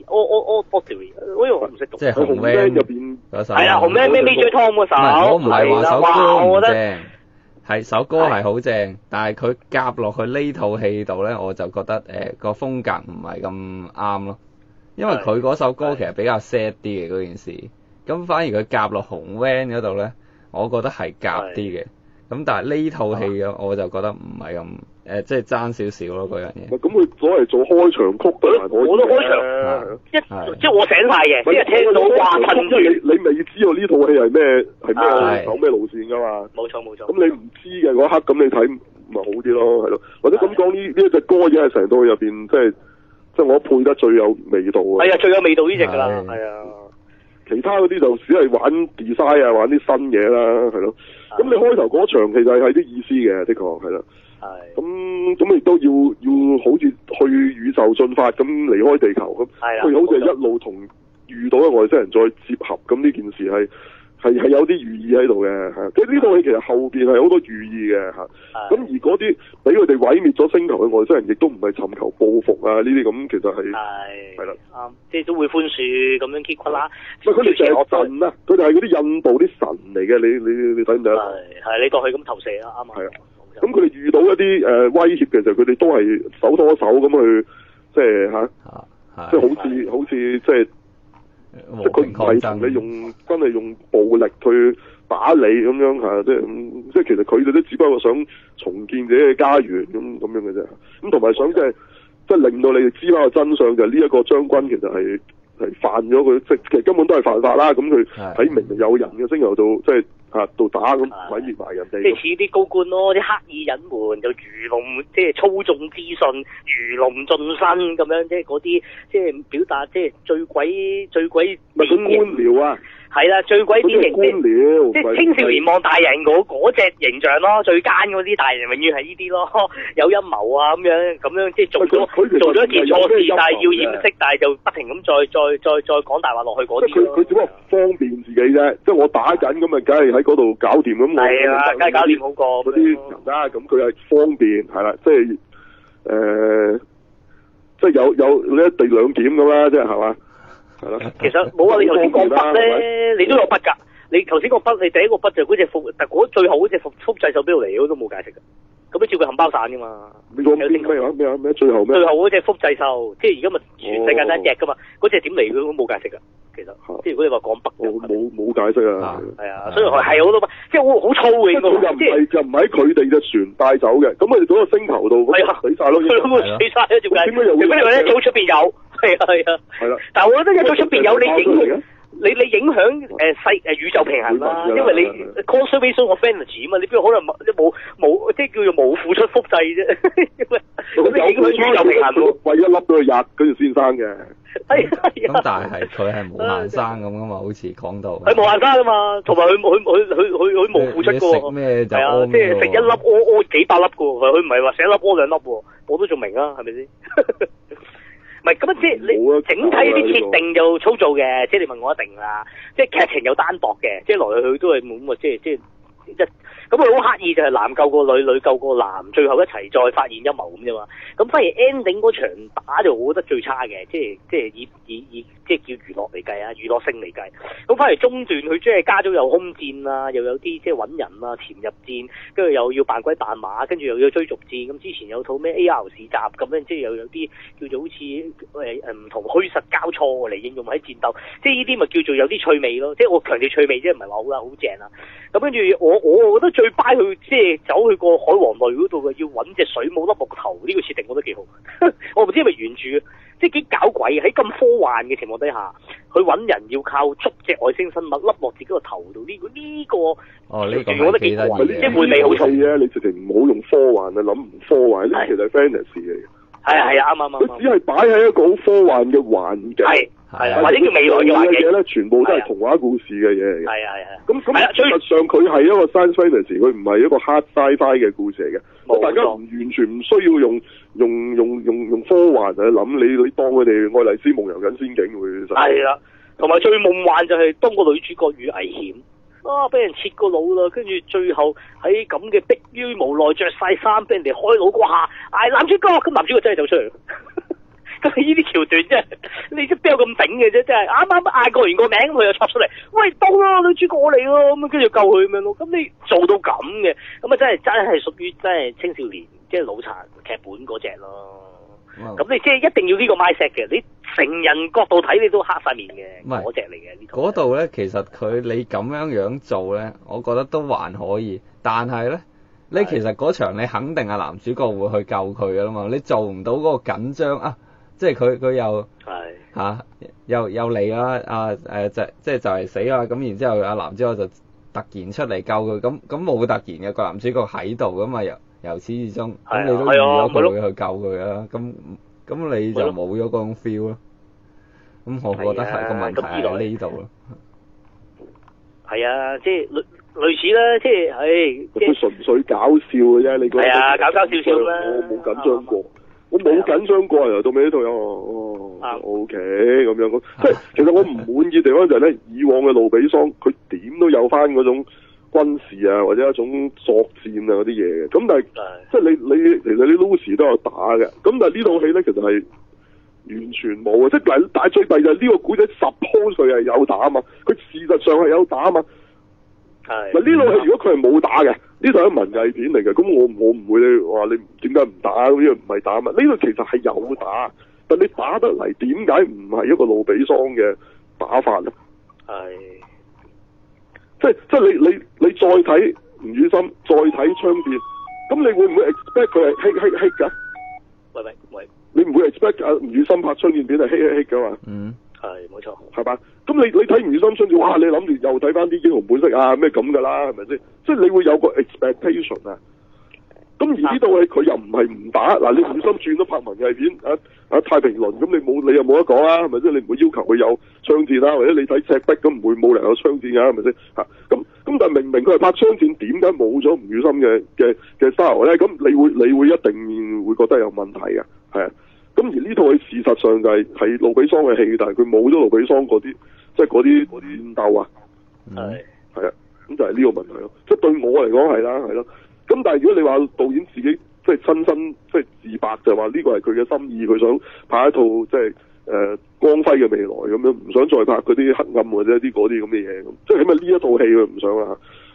Oddity，我又唔識讀。 即係紅 van 入邊嗰首。 係啊，紅 van Major Tom 嗰首。 我唔係話首歌唔正，係首歌係好正， 係但係佢夾落去呢套戲度咧，我就覺得個風格唔係咁啱咯。因為佢嗰首歌其實比較 sad 啲嘅嗰件事，咁反而佢夾落紅 van 嗰度咧，我覺得係夾啲嘅。咁但係呢套戲嘅我就覺得唔係咁即係爭少少咯嗰樣嘢。 咁佢攞嚟做開場曲都還可以嘅。我都開場即係我醒晒嘅，即係聽到話噴住。 你未知道呢套戲係咩走咩路線㗎嘛？ 冇錯。 咁你唔知嘅嗰刻，咁你睇咪好啲咯，係咯？或者咁講呢一隻歌已經係成套入邊即係我配得最有味道啊！ 係啊，最有味道呢隻㗎啦，係啊。 其他嗰啲就只係玩 design 啊，玩啲新嘢啦，係咯。咁你開頭嗰場其實係啲意思嘅，的確係啦。係。咁亦都要好似去宇宙進發咁離開地球咁。係啊。佢好似係一路同遇到嘅外星人再接合，咁呢件事係有啲寓意喺度嘅嚇。即係呢套戲其實後邊係好多寓意嘅嚇。咁而嗰啲俾佢哋毀滅咗星球嘅外星人，亦都唔係尋求報復啊！呢啲咁其實係啦， 啱，即係都會寬恕咁樣 keep 啦。 佢哋就係神啊！佢哋係嗰啲印度啲神嚟嘅，你睇唔睇啊？ 係你當佢咁投射啦，啱啊。係啊。 咁佢哋遇到一啲威脅嘅時候，佢哋都係手拖手咁去，即係即係好似即係。即係佢唔係同你真係用暴力去打你咁樣嚇，即係其實佢哋都只不過想重建自己嘅家園咁樣嘅啫。咁同埋想即係令到你哋知翻個真相，就係呢一個將軍其實係犯咗佢，即係其實根本都係犯法啦。咁佢喺明明有人嘅星球度，即係度打咁毀滅埋人哋。 即係似啲高官咯，啲刻意隱瞞就愚弄，即係操縱資訊，愚弄進身咁樣，即係嗰啲即係表達即係最鬼咪佢官僚啊！ 係啦，最鬼典型官僚， 即係青少年望大人嗰隻形象咯，最奸嗰啲大人永遠係呢啲咯，有陰謀啊咁樣即係做咗一件錯事，但係要掩飾，但係就不停咁再講大話落去嗰啲咯。佢只不過方便自己啫，即係我打緊咁啊，梗係喺嗰度搞掂咁。係啦，梗係搞掂好過嗰啲人啦。咁佢係方便係啦，即係即係有呢一地兩檢咁啦，即係係嘛？係咯，其實冇啊！你頭先講筆咧，你都有筆㗎。你頭先個筆，你第一個筆就嗰隻但嗰最後嗰隻複製手錶嚟，我都冇解釋㗎。咁你照佢冚包散噶嘛。 你講邊咩最後咩？ 最後嗰隻複製獸，即係而家咪全世界得一隻噶嘛？嗰隻點嚟佢都冇解釋噶，其實。即係如果你話講北冇解釋啊。 係啊，所以係好多即係好粗嘅應該。 又唔係喺佢哋嘅船帶走嘅，咁佢哋嗰個星球度咁死晒咯。 死晒啊！點解？ 點解又會？ 因為一早出邊有，係啊。係啦。但係我覺得一早出邊有你影響宇宙平衡啦，因為你 conservation of energy 啊嘛，你邊可能冇即係叫做冇付出複製啫，咁你影響宇宙平衡喎。 為一粒都要日跟住先生嘅。 咁但係佢係無限生咁噶嘛，好似講到。 係無限生噶嘛，同埋佢冇付出嘅喎。 食咩就屙即係食一粒屙幾百粒嘅喎，佢唔係話食一粒屙兩粒喎，我都仲明啊，係咪先？唔係咁即係你整體啲設定就粗糙嘅，即係你問我一定啦。即係劇情有單薄嘅，即係來來去去都係冇乜，即係咁佢好刻意就係男救個女，女救個男，最後一齊再發現陰謀咁啫嘛。咁反而 ending 嗰場打就我覺得最差嘅，即係以即係叫娛樂嚟計啊，娛樂性嚟計。咁反而中段佢即係加咗有空戰啊，又有啲即係揾人啊，潛入戰，跟住又要扮鬼扮馬，跟住又要追逐戰。咁之前有套咩 AR 市集咁樣，即係又有啲叫做好似唔同虛實交錯嚟應用喺戰鬥，即係呢啲咪叫做有啲趣味咯。即係我強調趣味啫，唔係話好啦好正啊。咁跟住我覺得最 buy 佢即係走去個海王類嗰度嘅，要揾隻水母甩木頭呢個設定，我覺得幾好。我唔知係咪原著，即係幾搞鬼喺咁科幻嘅情況底下，去揾人要靠捉隻外星生物甩落自己個頭度，呢個呢個我覺得幾怪，即係換味好重啊！你直情唔好用科幻啊，諗唔科幻，呢其實係 fantasy 嚟嘅。係啊，啱。佢只係擺喺一個好科幻嘅環境。係或者叫未來嘅環境嘅嘢咧，全部都係童話故事嘅嘢嚟嘅。係。咁事實上佢係一個 science fantasy，佢唔係一個 hard sci-fi 嘅故事嚟嘅。大家完全唔需要用科幻去諗，你當佢哋愛麗絲夢遊緊仙境會。 係啦，同埋最夢幻就係當個女主角遇危險。俾人切個腦啦，跟住最後喺咁嘅迫於無奈着晒衫，俾人哋開腦嗰下，嗌男主角，咁男主角真係走出嚟。咁呢啲橋段真係，你都邊有咁頂嘅啫？真係啱啱嗌過完個名，佢又插出嚟，喂到啦，女主角我嚟咯，咁跟住救佢咁樣咯。咁你做到咁嘅，咁啊真係屬於真係青少年，即係腦殘劇本嗰隻咯。咁你即係一定要呢個 mindset 嘅，你成人角度睇你都黑晒面嘅，嗰隻嚟嘅呢套。嗰度咧，其實你咁樣做咧，我覺得都還可以。但係咧，你其實嗰場你肯定係男主角會去救佢噶啦嘛，你做唔到嗰個緊張啊！即係佢又又嚟啦，即係就係死啦，咁然之後男主角就突然出嚟救佢，咁冇突然嘅，個男主角喺度噶嘛，由始至終，咁你都預咗佢會去救佢啦，咁你就冇咗嗰種 feel 咯。咁我覺得係個問題喺呢度咯。係啊，即係類似啦，即係佢純粹搞笑嘅啫，你覺得？ 係啊，搞笑啦。 我冇緊張過，我冇緊張過由到尾呢度有OK 咁樣，即係其實我唔滿意地方就係咧，以往嘅路比桑佢點都有翻嗰種軍事啊，或者一種作戰啊嗰啲嘢嘅，咁但係即係你其實啲 Lucy 都有打嘅，咁但係呢套戲咧其實係完全冇嘅，即係但係最弊就係呢個古仔 suppose 佢係有打啊嘛，佢事實上係有打啊嘛。嗱呢套戲如果佢係冇打嘅，呢套係文藝片嚟嘅，咁我唔會話你點解唔打，因為唔係打啊嘛，呢套其實係有打，但你打得嚟點解唔係一個路比桑嘅打法咧？即係你再睇吳宇森，再睇槍戰，咁你會唔會 expect 佢係hit 㗎？ 喂， 你唔會 expect 吳宇森拍槍戰片係hit 㗎嘛？ 冇錯。 係嘛？咁你睇吳宇森槍戰，哇！你諗住又睇翻啲英雄本色啊咩咁㗎啦，係咪先？即係你會有個 expectation 啊。咁而呢套戲佢又唔係唔打，嗱你吳宇森轉咗拍文藝片太平輪，咁你又冇得講啦，係咪先？你唔會要求佢有槍戰啦，或者你睇赤壁咁唔會冇理由有槍戰㗎，係咪先？咁但係明明佢係拍槍戰，點解冇咗吳宇森嘅 style 咧？咁你會一定會覺得有問題嘅，係啊。咁而呢套戲事實上就係路比桑嘅戲，但係佢冇咗路比桑嗰啲，即係嗰啲戰鬥啊，係啊，咁就係呢個問題咯。即係對我嚟講係啦，係咯。咁但係如果你話導演自己即係親身即係自白，就話呢個係佢嘅心意，佢想拍一套即係光輝嘅未來咁樣，唔想再拍嗰啲黑暗或者啲嗰啲咁嘅嘢咁。即係起碼呢一套戲佢唔想啦。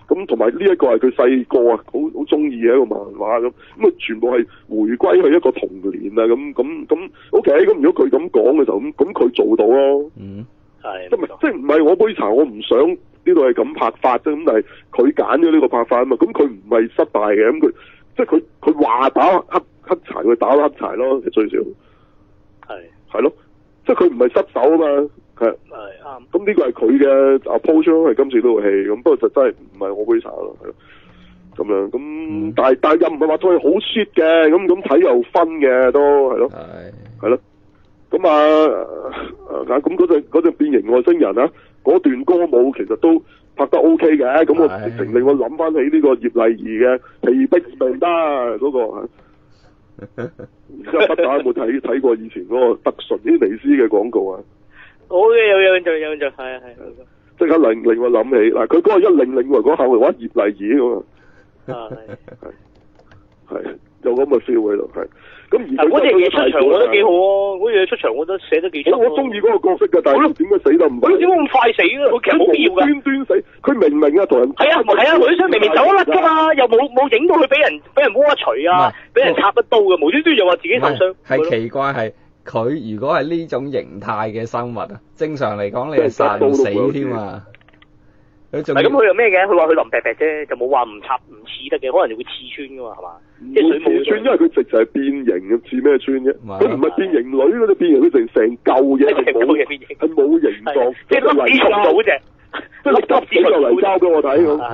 咁同埋呢一個係佢細個啊，好中意嘅一個漫畫咁啊，全部係回歸去一個童年啊，咁 OK，咁如果佢咁講嘅時候，咁佢做到咯。 係。 即係唔係我杯茶，我唔想呢度係咁拍法啫，咁但係佢揀咗呢個拍法啊嘛，咁佢唔係失敗嘅，咁佢即係佢話打黑柴，佢打黑柴咯，最少。係咯，即係佢唔係失手啊嘛。係啱。 咁呢個係佢嘅 approach 咯，係今次呢套戲咁，不過就真係唔係我杯茶咯，係咯，咁樣咁，但係又唔係話佢好 shit 嘅，咁睇又分嘅都係咯，係咯，咁咁嗰隻變形外星人啊，嗰段歌舞其實都拍得 OK 嘅，咁我直情令我諗翻起呢個葉麗儀嘅被逼命得嗰個。然之後不打有冇睇過以前嗰個德順啲尼斯嘅廣告啊？ 我嘅有印象，係。 即刻令我諗起嗱，佢嗰個100嗰下話葉麗儀咁啊，係有咁嘅 feel 喺度，係。咁而嗰隻嘢出場我覺得幾好啊，嗰隻嘢出場我覺得寫得幾出。 我中意嗰個角色嘅，但係點解死得唔快？ 佢點解咁快死啊？佢其實冇必要㗎。 端死，佢明明啊同人係啊，女生明明走得甩㗎嘛，又冇影到佢俾人摸一錘啊，俾人插一刀嘅，無端端又話自己受傷。 係奇怪係佢如果係呢種形態嘅生物啊，正常嚟講你係殺唔死添啊。 咁佢又咩嘅？佢話佢淋劈劈啫，就冇話唔刺得嘅，可能就會刺穿㗎嘛，係嘛？即係水母穿，因為佢直就係變形，似咩穿啫？佢唔係變形女嗰隻變形，佢成嚿嘢係冇形狀， 即係粒子蟲組啫， 即係粒子落嚟膠俾我睇咁。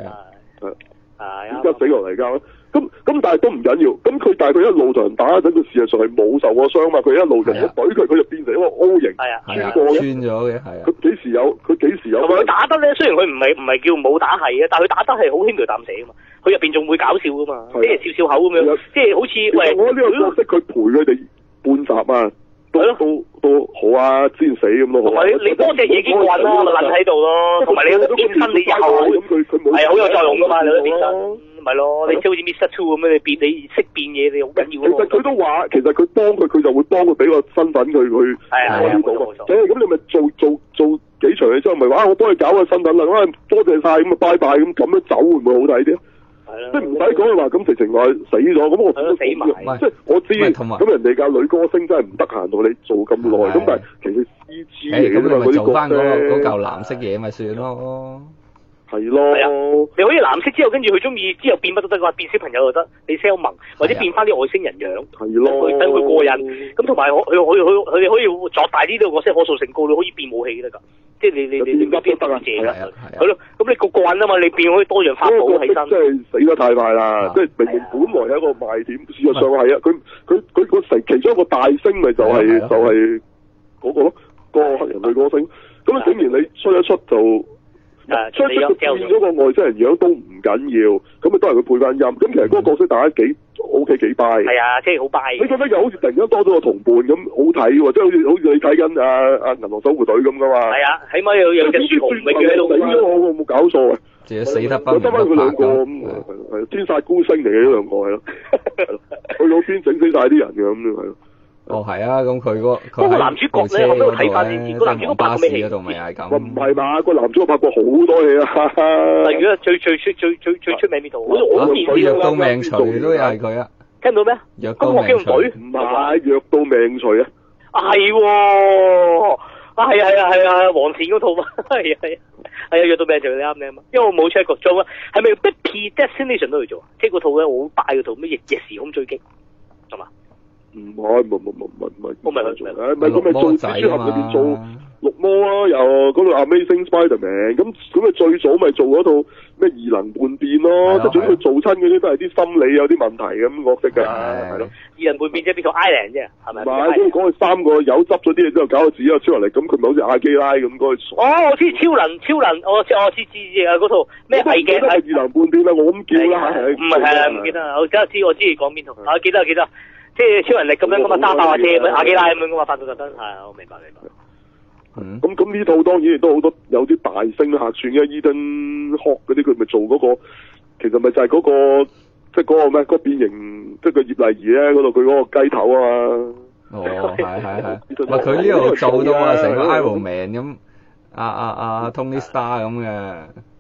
係急死落嚟膠。咁但係都唔緊要，但係佢一路同人打嗰陣，佢事實上係冇受過傷嘛，佢一路就一懟佢就變成一個 O 型，穿過嘅， 穿咗嘅，係啊。 佢幾時有？ 佢打得咧，雖然佢唔係叫冇打係啊，但係佢打得係好輕描淡寫噶嘛，佢入邊仲會搞笑噶嘛，即係笑口咁樣，即係好似我呢個角色佢陪佢哋半集啊，都好啊，先死咁咯。同埋你多隻嘢已經慣啦，咪撚喺度咯，同埋你變身你又係好有作用噶嘛，你都變身。咪咯，你即係好似 Mr. Two 咁樣，你識變嘢，你好緊要。 其實佢都話，其實佢幫佢就會幫佢俾個身份佢去開到嘛。咁你咪做幾場戲之後，咪話我幫你搞個身份啦，多謝晒咁啊，拜拜咁樣走會唔會好睇啲？即係唔使講話咁直情話死咗，咁我都死埋。即係我知，咁人哋嘅女歌星真係唔得閒到你做咁耐，咁但係其實 CG 嚟嘅嘛，嗰啲做翻嗰嚿藍色嘢咪算咯。 係咯， 你可以藍色之後，跟住佢中意之後變乜都得嘅話，變小朋友又得，你 sell 萌或者變翻啲外星人樣， 係咯， 等佢過癮。咁同埋佢哋可以作大啲呢個角色可塑性高，你可以變武器得㗎。即係你變得啊，係咯。咁你個慣啊嘛，你變可以多樣法寶起身。 真係死得太快啦！即係明明本來係一個賣點，事實上係啊，佢個其中一個大星咪就係嗰個咯，個黑人女歌星。咁竟然你出一出就。所以佢變咗個外星人樣都唔緊要，咁咪都係佢配翻音。咁其實嗰個角色大家幾 OK 幾 buy。係啊，即係好 buy。 你覺得又好似突然間多咗個同伴咁好睇喎，即係好似你睇緊阿銀河守護隊咁噶嘛。係啊，起碼有隻樹熊咪叫喺度。死咗我冇搞錯啊！ 死得不。 我得翻佢兩個咁，係天煞孤星嚟嘅呢兩個係咯，去到邊整死晒啲人嘅咁樣係咯。 哦，係啊，咁佢個男主角咧，我都睇翻先知，個男主角拍過咩戲？ 嗰度咪係咁。 唔係嘛，個男主角拍過好多戲啊。 例如最出名邊套？我都唔知藥到命除都係佢啊。 聽到咩？ 藥到命除。 唔係藥到命除啊。 係喎，係啊，黃線嗰套嘛，係啊，藥到命除你啱你啊嘛，因為我冇 check 過做啊，係咪 Big Destination 都去做啊？即係嗰套咧，我好 buy 嗰套咩逆時空追擊，係嘛？唔係，我咪去做，咪做蜘蛛俠裏邊做綠魔啊，又嗰度 Amazing Spider-Man，咁佢最早咪做嗰套咩異能叛變咯，即係總之佢做親嗰啲都係啲心理有啲問題咁角色㗎，係咯。異能叛變即係變做 Island 啫，係咪？唔係，咁講佢三個有執咗啲嘢之後搞到自己有超能力，咁佢咪好似阿基拉咁嗰個。哦，我知超能，我知啊嗰套咩係嘅？係異能叛變啦，我咁叫啦，唔係唔記得啊，我知你講邊套，啊記得。即係超能力咁樣咁啊，揸爆下車咁阿基拉咁樣咁啊，發到特登係啊，我明白。咁呢套當然亦都好多有啲大星客串嘅，Ethan Hawke嗰啲佢咪做嗰個，其實咪就係嗰個即係嗰個咩嗰個變形，即係個葉麗儀咧嗰度佢嗰個雞頭啊嘛。哦，係。唔係佢呢度做到啊，成個 Iron Man 咁，Tony Stark 咁嘅。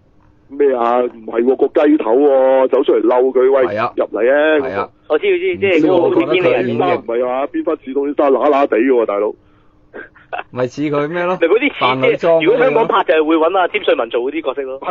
咩啊？唔係喎，個雞頭喎，走出嚟嬲佢喂係啊入嚟啊！ 係啊， 我知即係嗰個好似邊嚟邊花唔係話邊花似到啲沙乸乸地嘅喎，大佬。 咪似佢咩咯？ 咪嗰啲扮女似裝如果香港嗰啲咯拍就係會揾阿詹瑞文做嗰啲角色咯。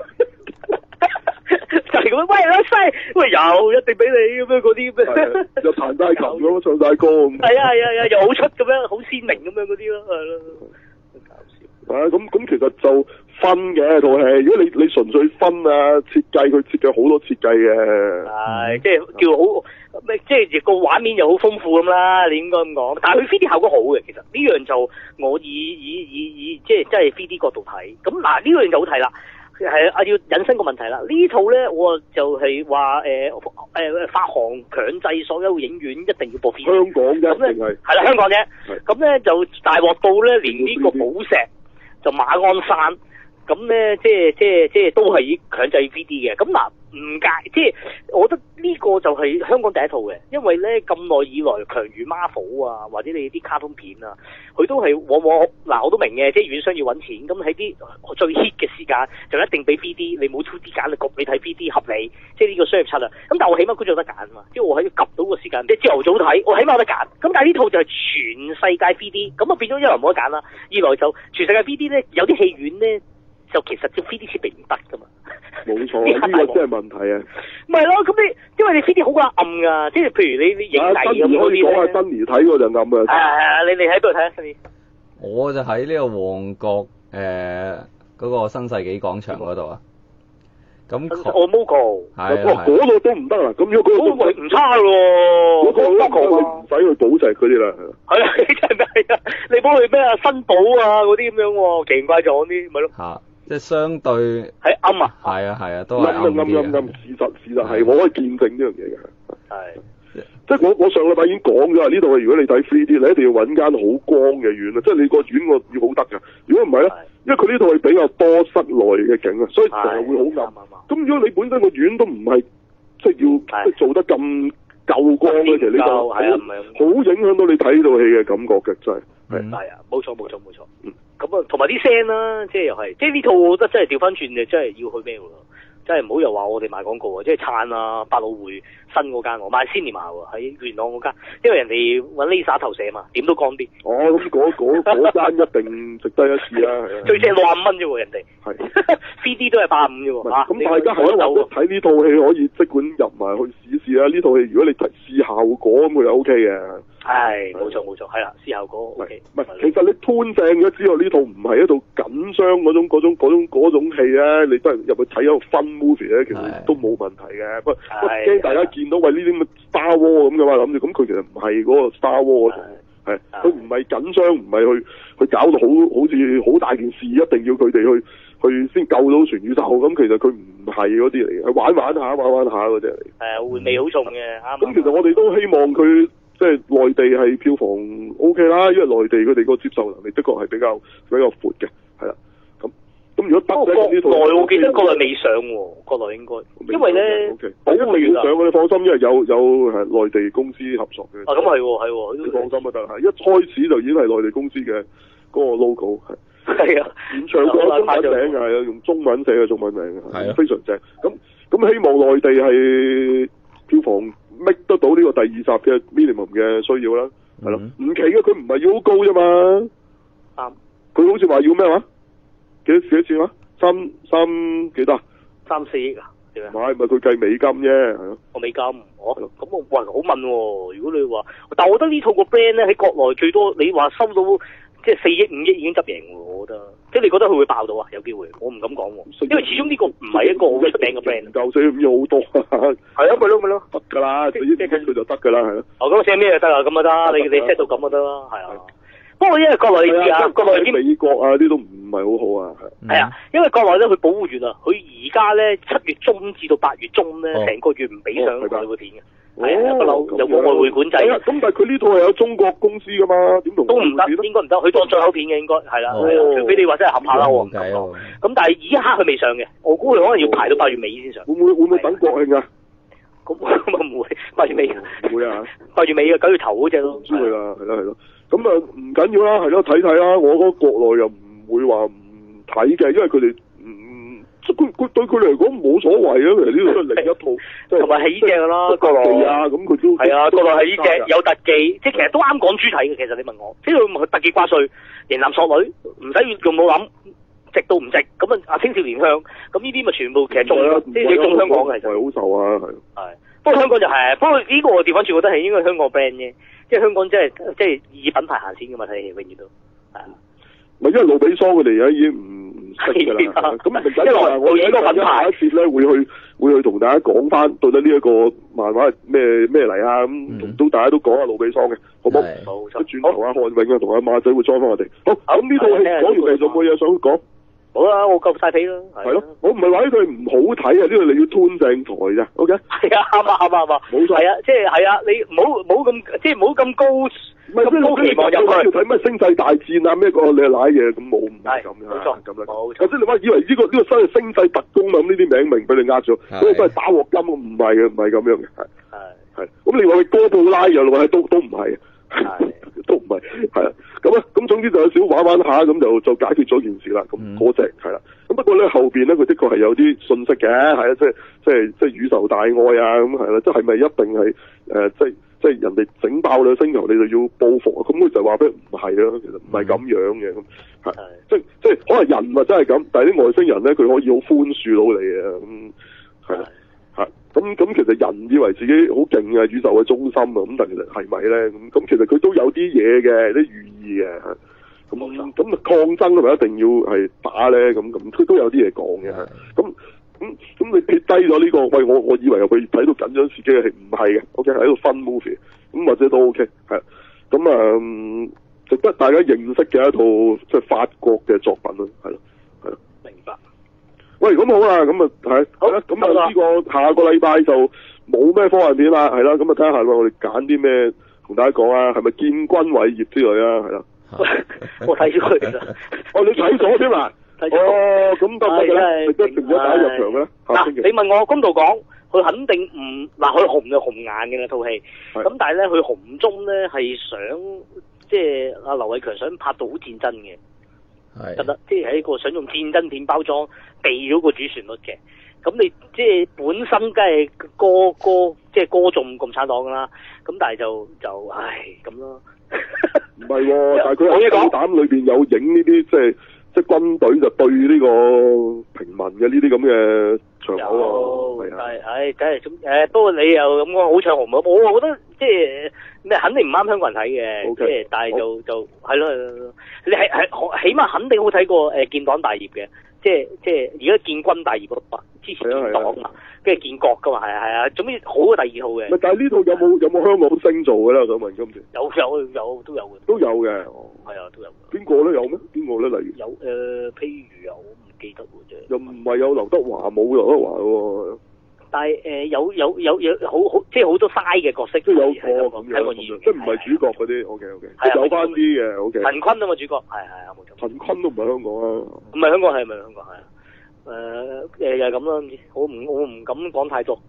就係咁樣，喂老細，喂有一定俾你咁樣嗰啲咩？ 又彈晒琴咁，唱晒歌咁。 係，又好出咁樣，好鮮明咁樣嗰啲咯，係咯。搞笑。 啊，咁其實就分嘅套戲。如果你純粹分啊，設計佢設計好多設計嘅。 係，即係叫好咩？即係個畫面又好豐富咁啦，你應該咁講。但係佢 3D 效果好嘅，其實呢樣就我以即係真係 3D 角度睇。咁嗱呢樣就好睇啦。係啊，要引申個問題啦。呢套咧，我就係話發行強制所有影院一定要播 3D。 香港啫， 咁咧定係係啦，香港啫。 係咁咧就大鑊到咧，連呢個寶石就馬鞍山，咁咧即係都係已強制 3D 嘅。咁嗱唔介，即係我覺得呢個就係香港第一套嘅，因為咧咁耐以來強如 Marvel 啊，或者你啲卡通片啊，佢都係往往嗱我都明嘅，即係院商要揾錢，咁喺啲最 hit 嘅時間就一定俾 3D，你冇 2D 揀，你焗你睇 3D 合理，即係呢個商業策略。咁但係我起碼佢仲有得揀啊嘛，即係我喺及到個時間，即係朝頭早睇，我起碼有得揀。咁但係呢套就係全世界 3D，咁啊變咗一來冇得揀啦，二來就全世界 3D 咧，有啲戲院咧就其實隻 3D 設備唔得噶嘛。 冇錯，呢個真係問題啊！ 唔係咯，咁你因為你 3D 好鬼暗㗎，即係譬如你影藝咁嗰啲可以講下珍妮睇嗰陣暗啊！ 你喺邊度睇啊？珍妮？ 我就喺呢個旺角嗰個新世紀廣場嗰度啊。咁我 Mogo 係哇，嗰度都唔得啦！咁如果嗰個唔差喎， 嗰個你唔使去寶石嗰啲啦。 係啊，真係啊！你幫佢咩啊？新寶啊嗰啲咁樣喎，奇形怪狀啲咪咯。 嚇！即係相對係暗啊！ 係啊，都係暗啲嘅。 事實係，我可以見證呢樣嘢嘅。 係。 即係我上個禮拜已經講咗啦，呢度如果你睇 3D，你一定要揾間好光嘅院啊！即係你個院我要好得㗎。如果唔係咧，因為佢呢度係比較多室內嘅景啊，所以成日會好暗。咁如果你本身個院都唔係即係要即係做得咁夠光咧，其實呢度好影響到你睇套戲嘅感覺嘅，真係。 係啊，冇錯。咁啊，同埋啲聲啦，即係又係，即係呢套我覺得真係調翻轉就真係要去咩喎？真係唔好又話我哋賣廣告啊！即係撐啊，百老匯新嗰間我賣 Cinema 喎，喺元朗嗰間，因為人哋揾 Lisa 投射嘛，點都光啲。 哦，咁嗰間一定值得一試啦，係啊！ 最正65蚊啫喎，人哋係 3D 都係85啫喎。 咁大家係咯，睇呢套戲可以即管入埋去試一試啦。呢套戲如果你試效果咁，佢就 OK 嘅。 係，冇錯，係啦，試效果 OK。 唔係，其實你吞正咗之後，呢套唔係一套緊張嗰種戲咧，你都係入去睇一個分 movie 咧，其實都冇問題嘅。不過驚大家見到喂呢啲咁嘅 Star War 咁嘅話，諗住咁佢其實唔係嗰個 Star War 嗰度，係佢唔係緊張，唔係去搞到好似好大件事，一定要佢哋去先救到全宇宙咁。其實佢唔係嗰啲嚟嘅，係玩下嗰隻嚟。係回味好重嘅，啱。咁其實我哋都希望佢。即係內地係票房 OK 啦，因為內地佢哋個接受能力的確係比較闊嘅，係啦。咁如果得呢套，國內我記得國內未上喎，國內應該，因為咧保護員上你放心，因為有係內地公司合作嘅。咁係喎，你放心啊得係，一開始就已經係內地公司嘅嗰個 logo 係。係啊，現場個中文名係啊，用中文寫嘅中文名係非常正。咁希望內地係票房。搣得到呢個第二集嘅 minimum 嘅需要啦，係咯，唔奇嘅，佢唔係要好高啫嘛。佢好似話要咩話？幾多錢話？3幾多？3、4億啊？唔係佢計美金啫，係咯。美金，咁我喂好問喎。如果你話，但我覺得呢套個 brand 咧喺國內最多，你話收到即係4億5億已經執贏喎，我覺得。即係你覺得佢會爆到啊？有機會，我唔敢講喎。因為始終呢個唔係一個好出名嘅 brand。夠4億5億好多啊！係啊，咪咯，得㗎啦，4億5億佢就得㗎啦，係咯。咁寫咩就得啦，咁就得，你 set 到咁就得啦，係啊。不過因為國內你知啊，國內啲美國啊啲都唔係好好啊，係啊，因為國內咧佢保護月啊，佢而家咧7月中至到8月中咧，成個月唔俾上佢部片嘅。係啊，不嬲有冇外匯管制。咁但係佢呢套係有中國公司噶嘛？點同都唔得，應該唔得。佢當進口片嘅應該係啦，除非你話真係合拍啦喎。咁但係依一刻佢未上嘅，我估佢可能要排到8月尾先上。會唔會等國慶啊？咁唔會8月尾。唔會啊！8月尾啊，9月頭嗰隻咯。知佢啦，係咯。咁啊唔緊要啦，係咯，睇睇啦。我覺得國內又唔會話唔睇嘅，因為佢哋即係佢對佢嚟講冇所謂啊，其實呢個都係另一套，即係同埋係呢只㗎啦， 特技啊，咁佢都係啊，國內係呢只有特技，即係其實都啱講豬睇嘅。其實你問我，即係佢特技掛帥，型男索女，唔使用腦諗，值到唔值？咁啊，青少年向，咁呢啲咪全部其實中，即係你中香港嘅其實。 係好受啊，係。 係，不過香港就係，不過呢個我調翻轉覺得係應該香港 brand 啫，即係香港即係以品牌行先㗎嘛，睇戲永遠都係啊。 唔係因為路比桑佢哋而家已經唔識㗎啦，咁明仔話我喺下一節咧會去同大家講翻到底呢一個漫畫係咩嚟啊，咁都大家都講下路比桑嘅，好冇？冇錯。轉頭阿漢永啊同阿馬仔會 join 翻我哋。好，咁呢套戲講完嚟仲冇嘢想講？ 好啦，我夠晒皮啦。 係咯，我唔係話呢套唔好睇啊，呢個你要吞正台啫。OK。 係啊，啱。冇錯。係啊，即係係啊，你冇咁即係冇咁高。 唔係咁高期望入去。要睇咩星際大戰啊？咩個你瀨嘢咁冇唔係咁樣。冇錯，咁樣。冇錯。或者你話以為呢個新嘅星際特工啊咁呢啲名俾你呃咗，嗰個都係打鑊金，唔係嘅，唔係咁樣嘅，係。咁你話佢哥布拉又話都唔係。都唔係，係啦，咁總之就有少玩下，咁就解決咗件事啦。咁嗰隻係啦，咁不過咧後邊咧佢的確係有啲信息嘅，係啊，即係宇宙大愛啊，咁係啦，即係咪一定係即係人哋整爆你星球你就要報復啊？咁佢就話俾唔係咯，其實唔係咁樣嘅，咁係即係可能人啊真係咁，但係啲外星人咧佢可以好寬恕到你啊，咁係啦。咁其實人以為自己好勁啊，宇宙嘅中心啊，咁但其實係咪咧？咁其實佢都有啲嘢嘅，啲寓意嘅。咁抗爭係咪一定要係打咧？咁佢都有啲嘢講嘅。咁你撇低咗呢個，喂我以為佢睇到緊張刺激嘅戲，唔係嘅。OK 係一個 fun movie，咁或者都 OK 係。咁值得大家認識嘅一套即係法國嘅作品咯，係咯。 明白。 喂，咁好啦，咁啊係，好啦，咁啊呢個下個禮拜就冇咩科幻片啦，係啦，咁啊睇下我哋揀啲咩同大家講啊，係咪建軍偉業之類啊，係啦。 我睇咗佢其實。 哦，你睇咗添啊？睇咗。哦，咁得嘅咧，值得定咗打入場嘅咧。 嗱，你問我公道講，佢肯定唔佢紅就紅眼嘅啦套戲，咁但係咧佢紅中咧係想即係阿劉偉強想拍到好戰爭嘅。得得，即係喺個想用戰爭片包裝避咗個主旋律嘅，咁你即係本身梗係即係歌頌共產黨噶啦，咁但係就唉咁咯。 唔係喎，但係佢喺《狗膽》裏邊有影呢啲即係軍隊就對呢個平民嘅呢啲咁嘅場口喎。係啊。係，梗係咁不過你又咁講好唱紅舞，我覺得即係咩肯定唔啱香港人睇嘅，即係但係就係咯，你係起碼肯定好睇過建黨大業嘅，即係而家建軍大業嗰個，之前建黨啊，跟住建國噶嘛，係啊，總之好過第二套嘅。但係呢套有冇香港星做嘅咧？我想問今次。有都有嘅。都有嘅。係啊，都有。邊個咧有咩？邊個咧？例如。有譬如我唔記得喎啫。又唔係有劉德華，冇劉德華喎。但係有好即係好多嘥嘅角色，都有個咁樣，即係唔係主角嗰啲。OK，即係有翻啲嘅。OK。陳坤啊嘛主角，係冇錯。陳坤都唔係香港啊。唔係香港係咪香港係啊？又係咁啦，我唔敢講太多。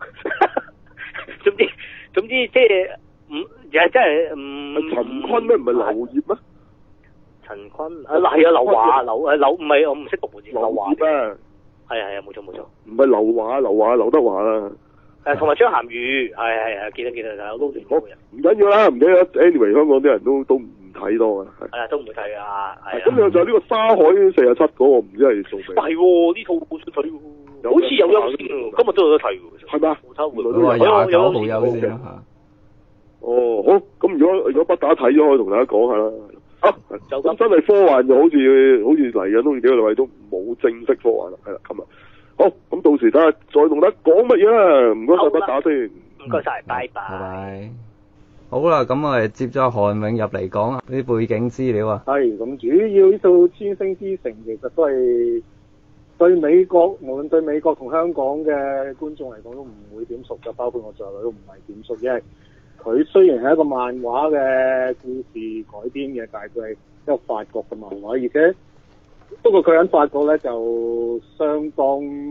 總之即係又係真係陳坤咩？唔係劉燁咩？陳坤係啊，劉華劉唔係我唔識讀字。劉華咩？係啊，冇錯。唔係劉華劉德華啦。同埋張涵予，係記得我都好唔緊要啦，唔記得 anyway 香港啲人都唔睇多嘅。係啊，都唔會睇㗎。咁又就呢個沙海47嗰個，唔知係做咩？係喎，呢套好想睇喎，好似有優先喎，今日都有得睇喎。係嘛？有優先嚇。哦，好，咁如果不打睇咗，可以同大家講下啦。就咁真係科幻就好似嚟緊都幾個禮拜都冇正式科幻啦，係啦，今日。好，咁到時睇下再同大家講乜嘢啦，唔該晒不打先。唔該晒，拜拜。好啦，咁我哋接咗韓永入嚟講啲背景資料啊。係，咁主要呢套《千星之城》其實都係對美國，無論對美國同香港嘅觀眾嚟講都唔會點熟㗎，包括我在內都唔係點熟，因為佢雖然係一個漫畫嘅故事改編嘅，但係佢係一個法國嘅漫畫，而且不過佢喺法國咧就相當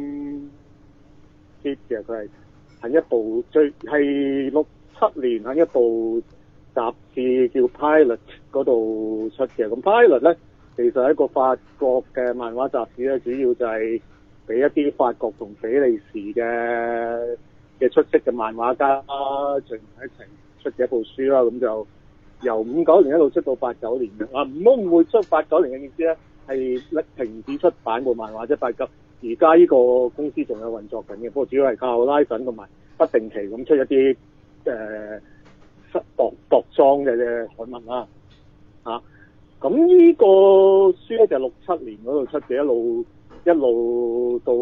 hit 嘅，佢係喺一部係67年喺一部雜誌叫 Pilot 嗰度出嘅。咁 Pilot 咧其實係一個法國嘅漫畫雜誌咧，主要就係俾一啲法國同比利時嘅出色嘅漫畫家聚埋一齊出嘅一部書啦。咁就由59年一路出到89年嘅。唔好誤會出89年嘅意思咧，係停止出版部漫畫，即係89。而家呢個公司仲有運作緊嘅，不過主要係靠拉粉同埋不定期咁出一啲薄裝嘅刊物啦。咁呢個書咧就67年嗰度出嘅，一路到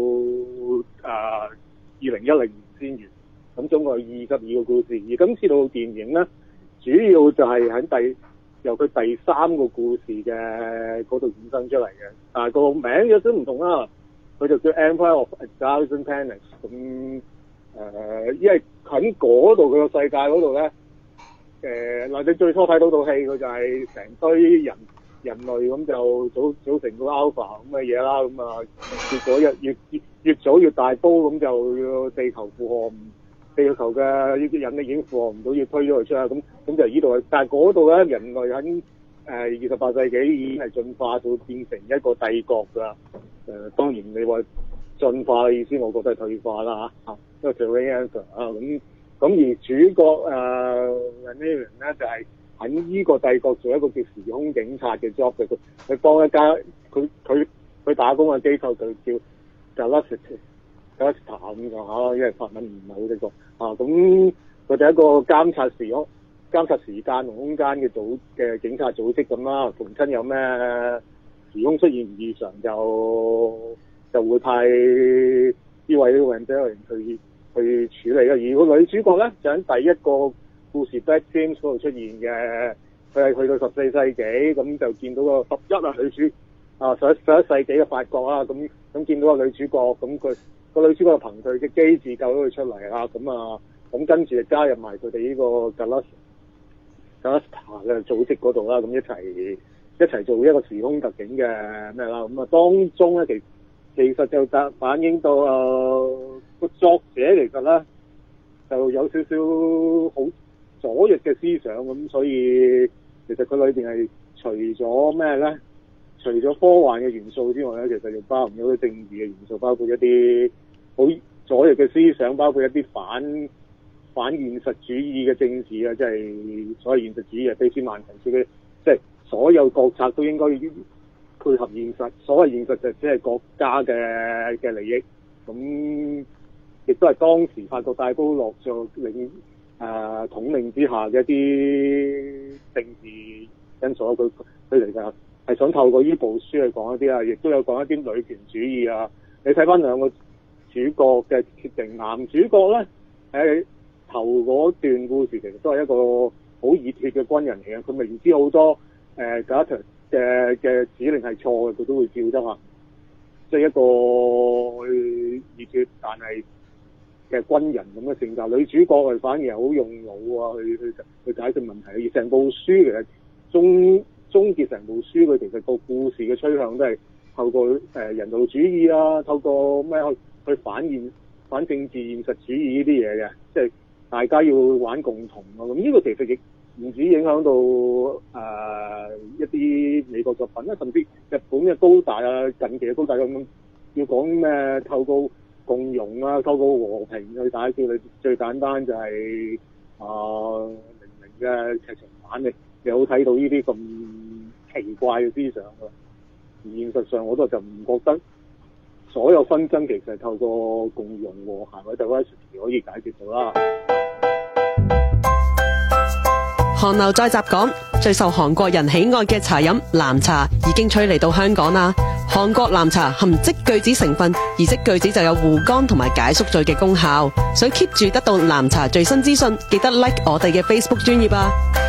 2010年先完。咁總共有22個故事，而今次套電影咧，主要就係喺由佢第3個故事嘅嗰度衍生出嚟嘅，但係個名有啲唔同啦。佢就叫 Empire of a Thousand Planets。咁因為喺嗰度佢個世界嗰度咧，你最初睇到套戲，佢就係成堆人類咁就組成個 Alpha 咁嘅嘢啦。咁啊，結果越早越大煲，咁就要地球嘅引力已經負荷唔到，要推咗佢出啦。咁就呢度，但係嗰度咧，人類喺28世紀已經係進化到變成一個帝國㗎。當然你話進化嘅意思，我覺得係退化啦嚇。因為 Terminator 咁而主角Rhaenyra咧就係喺呢個帝國做一個叫時空警察嘅 job 嘅，佢幫一間佢打工嘅機構就叫 Galactica 咁講，因為法文唔係好識講咁佢哋一個監察時間同空間嘅警察組織咁啦，逢親有咩時空出現異常就會派呢位 Rhaenyra 去處理嘅。而個女主角咧就喺第一個故事 Black James 嗰度出現嘅，佢係去到14世紀，咁就見到個11世紀嘅法國啦，咁見到個女主角，咁佢個女主角憑佢嘅機智救咗佢出嚟啦，咁跟住就加入埋佢哋呢個 Galactica 嘅組織嗰度啦，咁一齊做一個時空特警嘅咩啦，咁當中咧其實就反映到個作者其實咧就有少少好左翼嘅思想，咁所以其實佢裏邊係除咗咩咧？除咗科幻嘅元素之外咧，其實亦包含咗啲政治嘅元素，包括一啲好左翼嘅思想，包括一啲反現實主義嘅政治啊，即係所謂現實主義啊，卑斯曼提出嘅，即係所有國策都應該配合現實。所謂現實就只係國家嘅利益，咁亦都係當時法國大高落咗統領之下嘅一啲政治因素。佢嚟㗎係想透過呢部書去講一啲啊，亦都有講一啲女權主義啊。你睇翻兩個主角嘅決定，男主角咧喺頭嗰段故事其實都係一個好熱血嘅軍人嚟嘅，佢明知好多假場嘅指令係錯嘅，佢都會照得行，即係一個熱血但係嘅軍人咁嘅性格。女主角係反而係好用腦啊，去解決問題。而成部書其實終結成部書，佢其實個故事嘅趨向都係透過人道主義啊，透過咩去反政治現實主義呢啲嘢嘅，即係大家要玩共同咯。咁呢個其實亦唔止影響到一啲美國作品啦，甚至日本嘅高達啊，近期嘅高達咁要講咩透過共融啊，透過和平去解決。你最簡單就係明嘅劇情版嘅。你好睇到呢啲咁奇怪嘅思想㗎，而現實上我就唔覺得所有紛爭其實係透過共融和諧或者 diversity 可以解決到啦。 韓流再集講，最受韓國人喜愛嘅茶飲藍茶已經吹嚟到香港啦。韓國藍茶含積聚酯成分，而積聚酯就有護肝同埋解宿醉嘅功效。想 keep 住得到藍茶最新資訊，記得 like 我哋嘅 Facebook 專頁啊！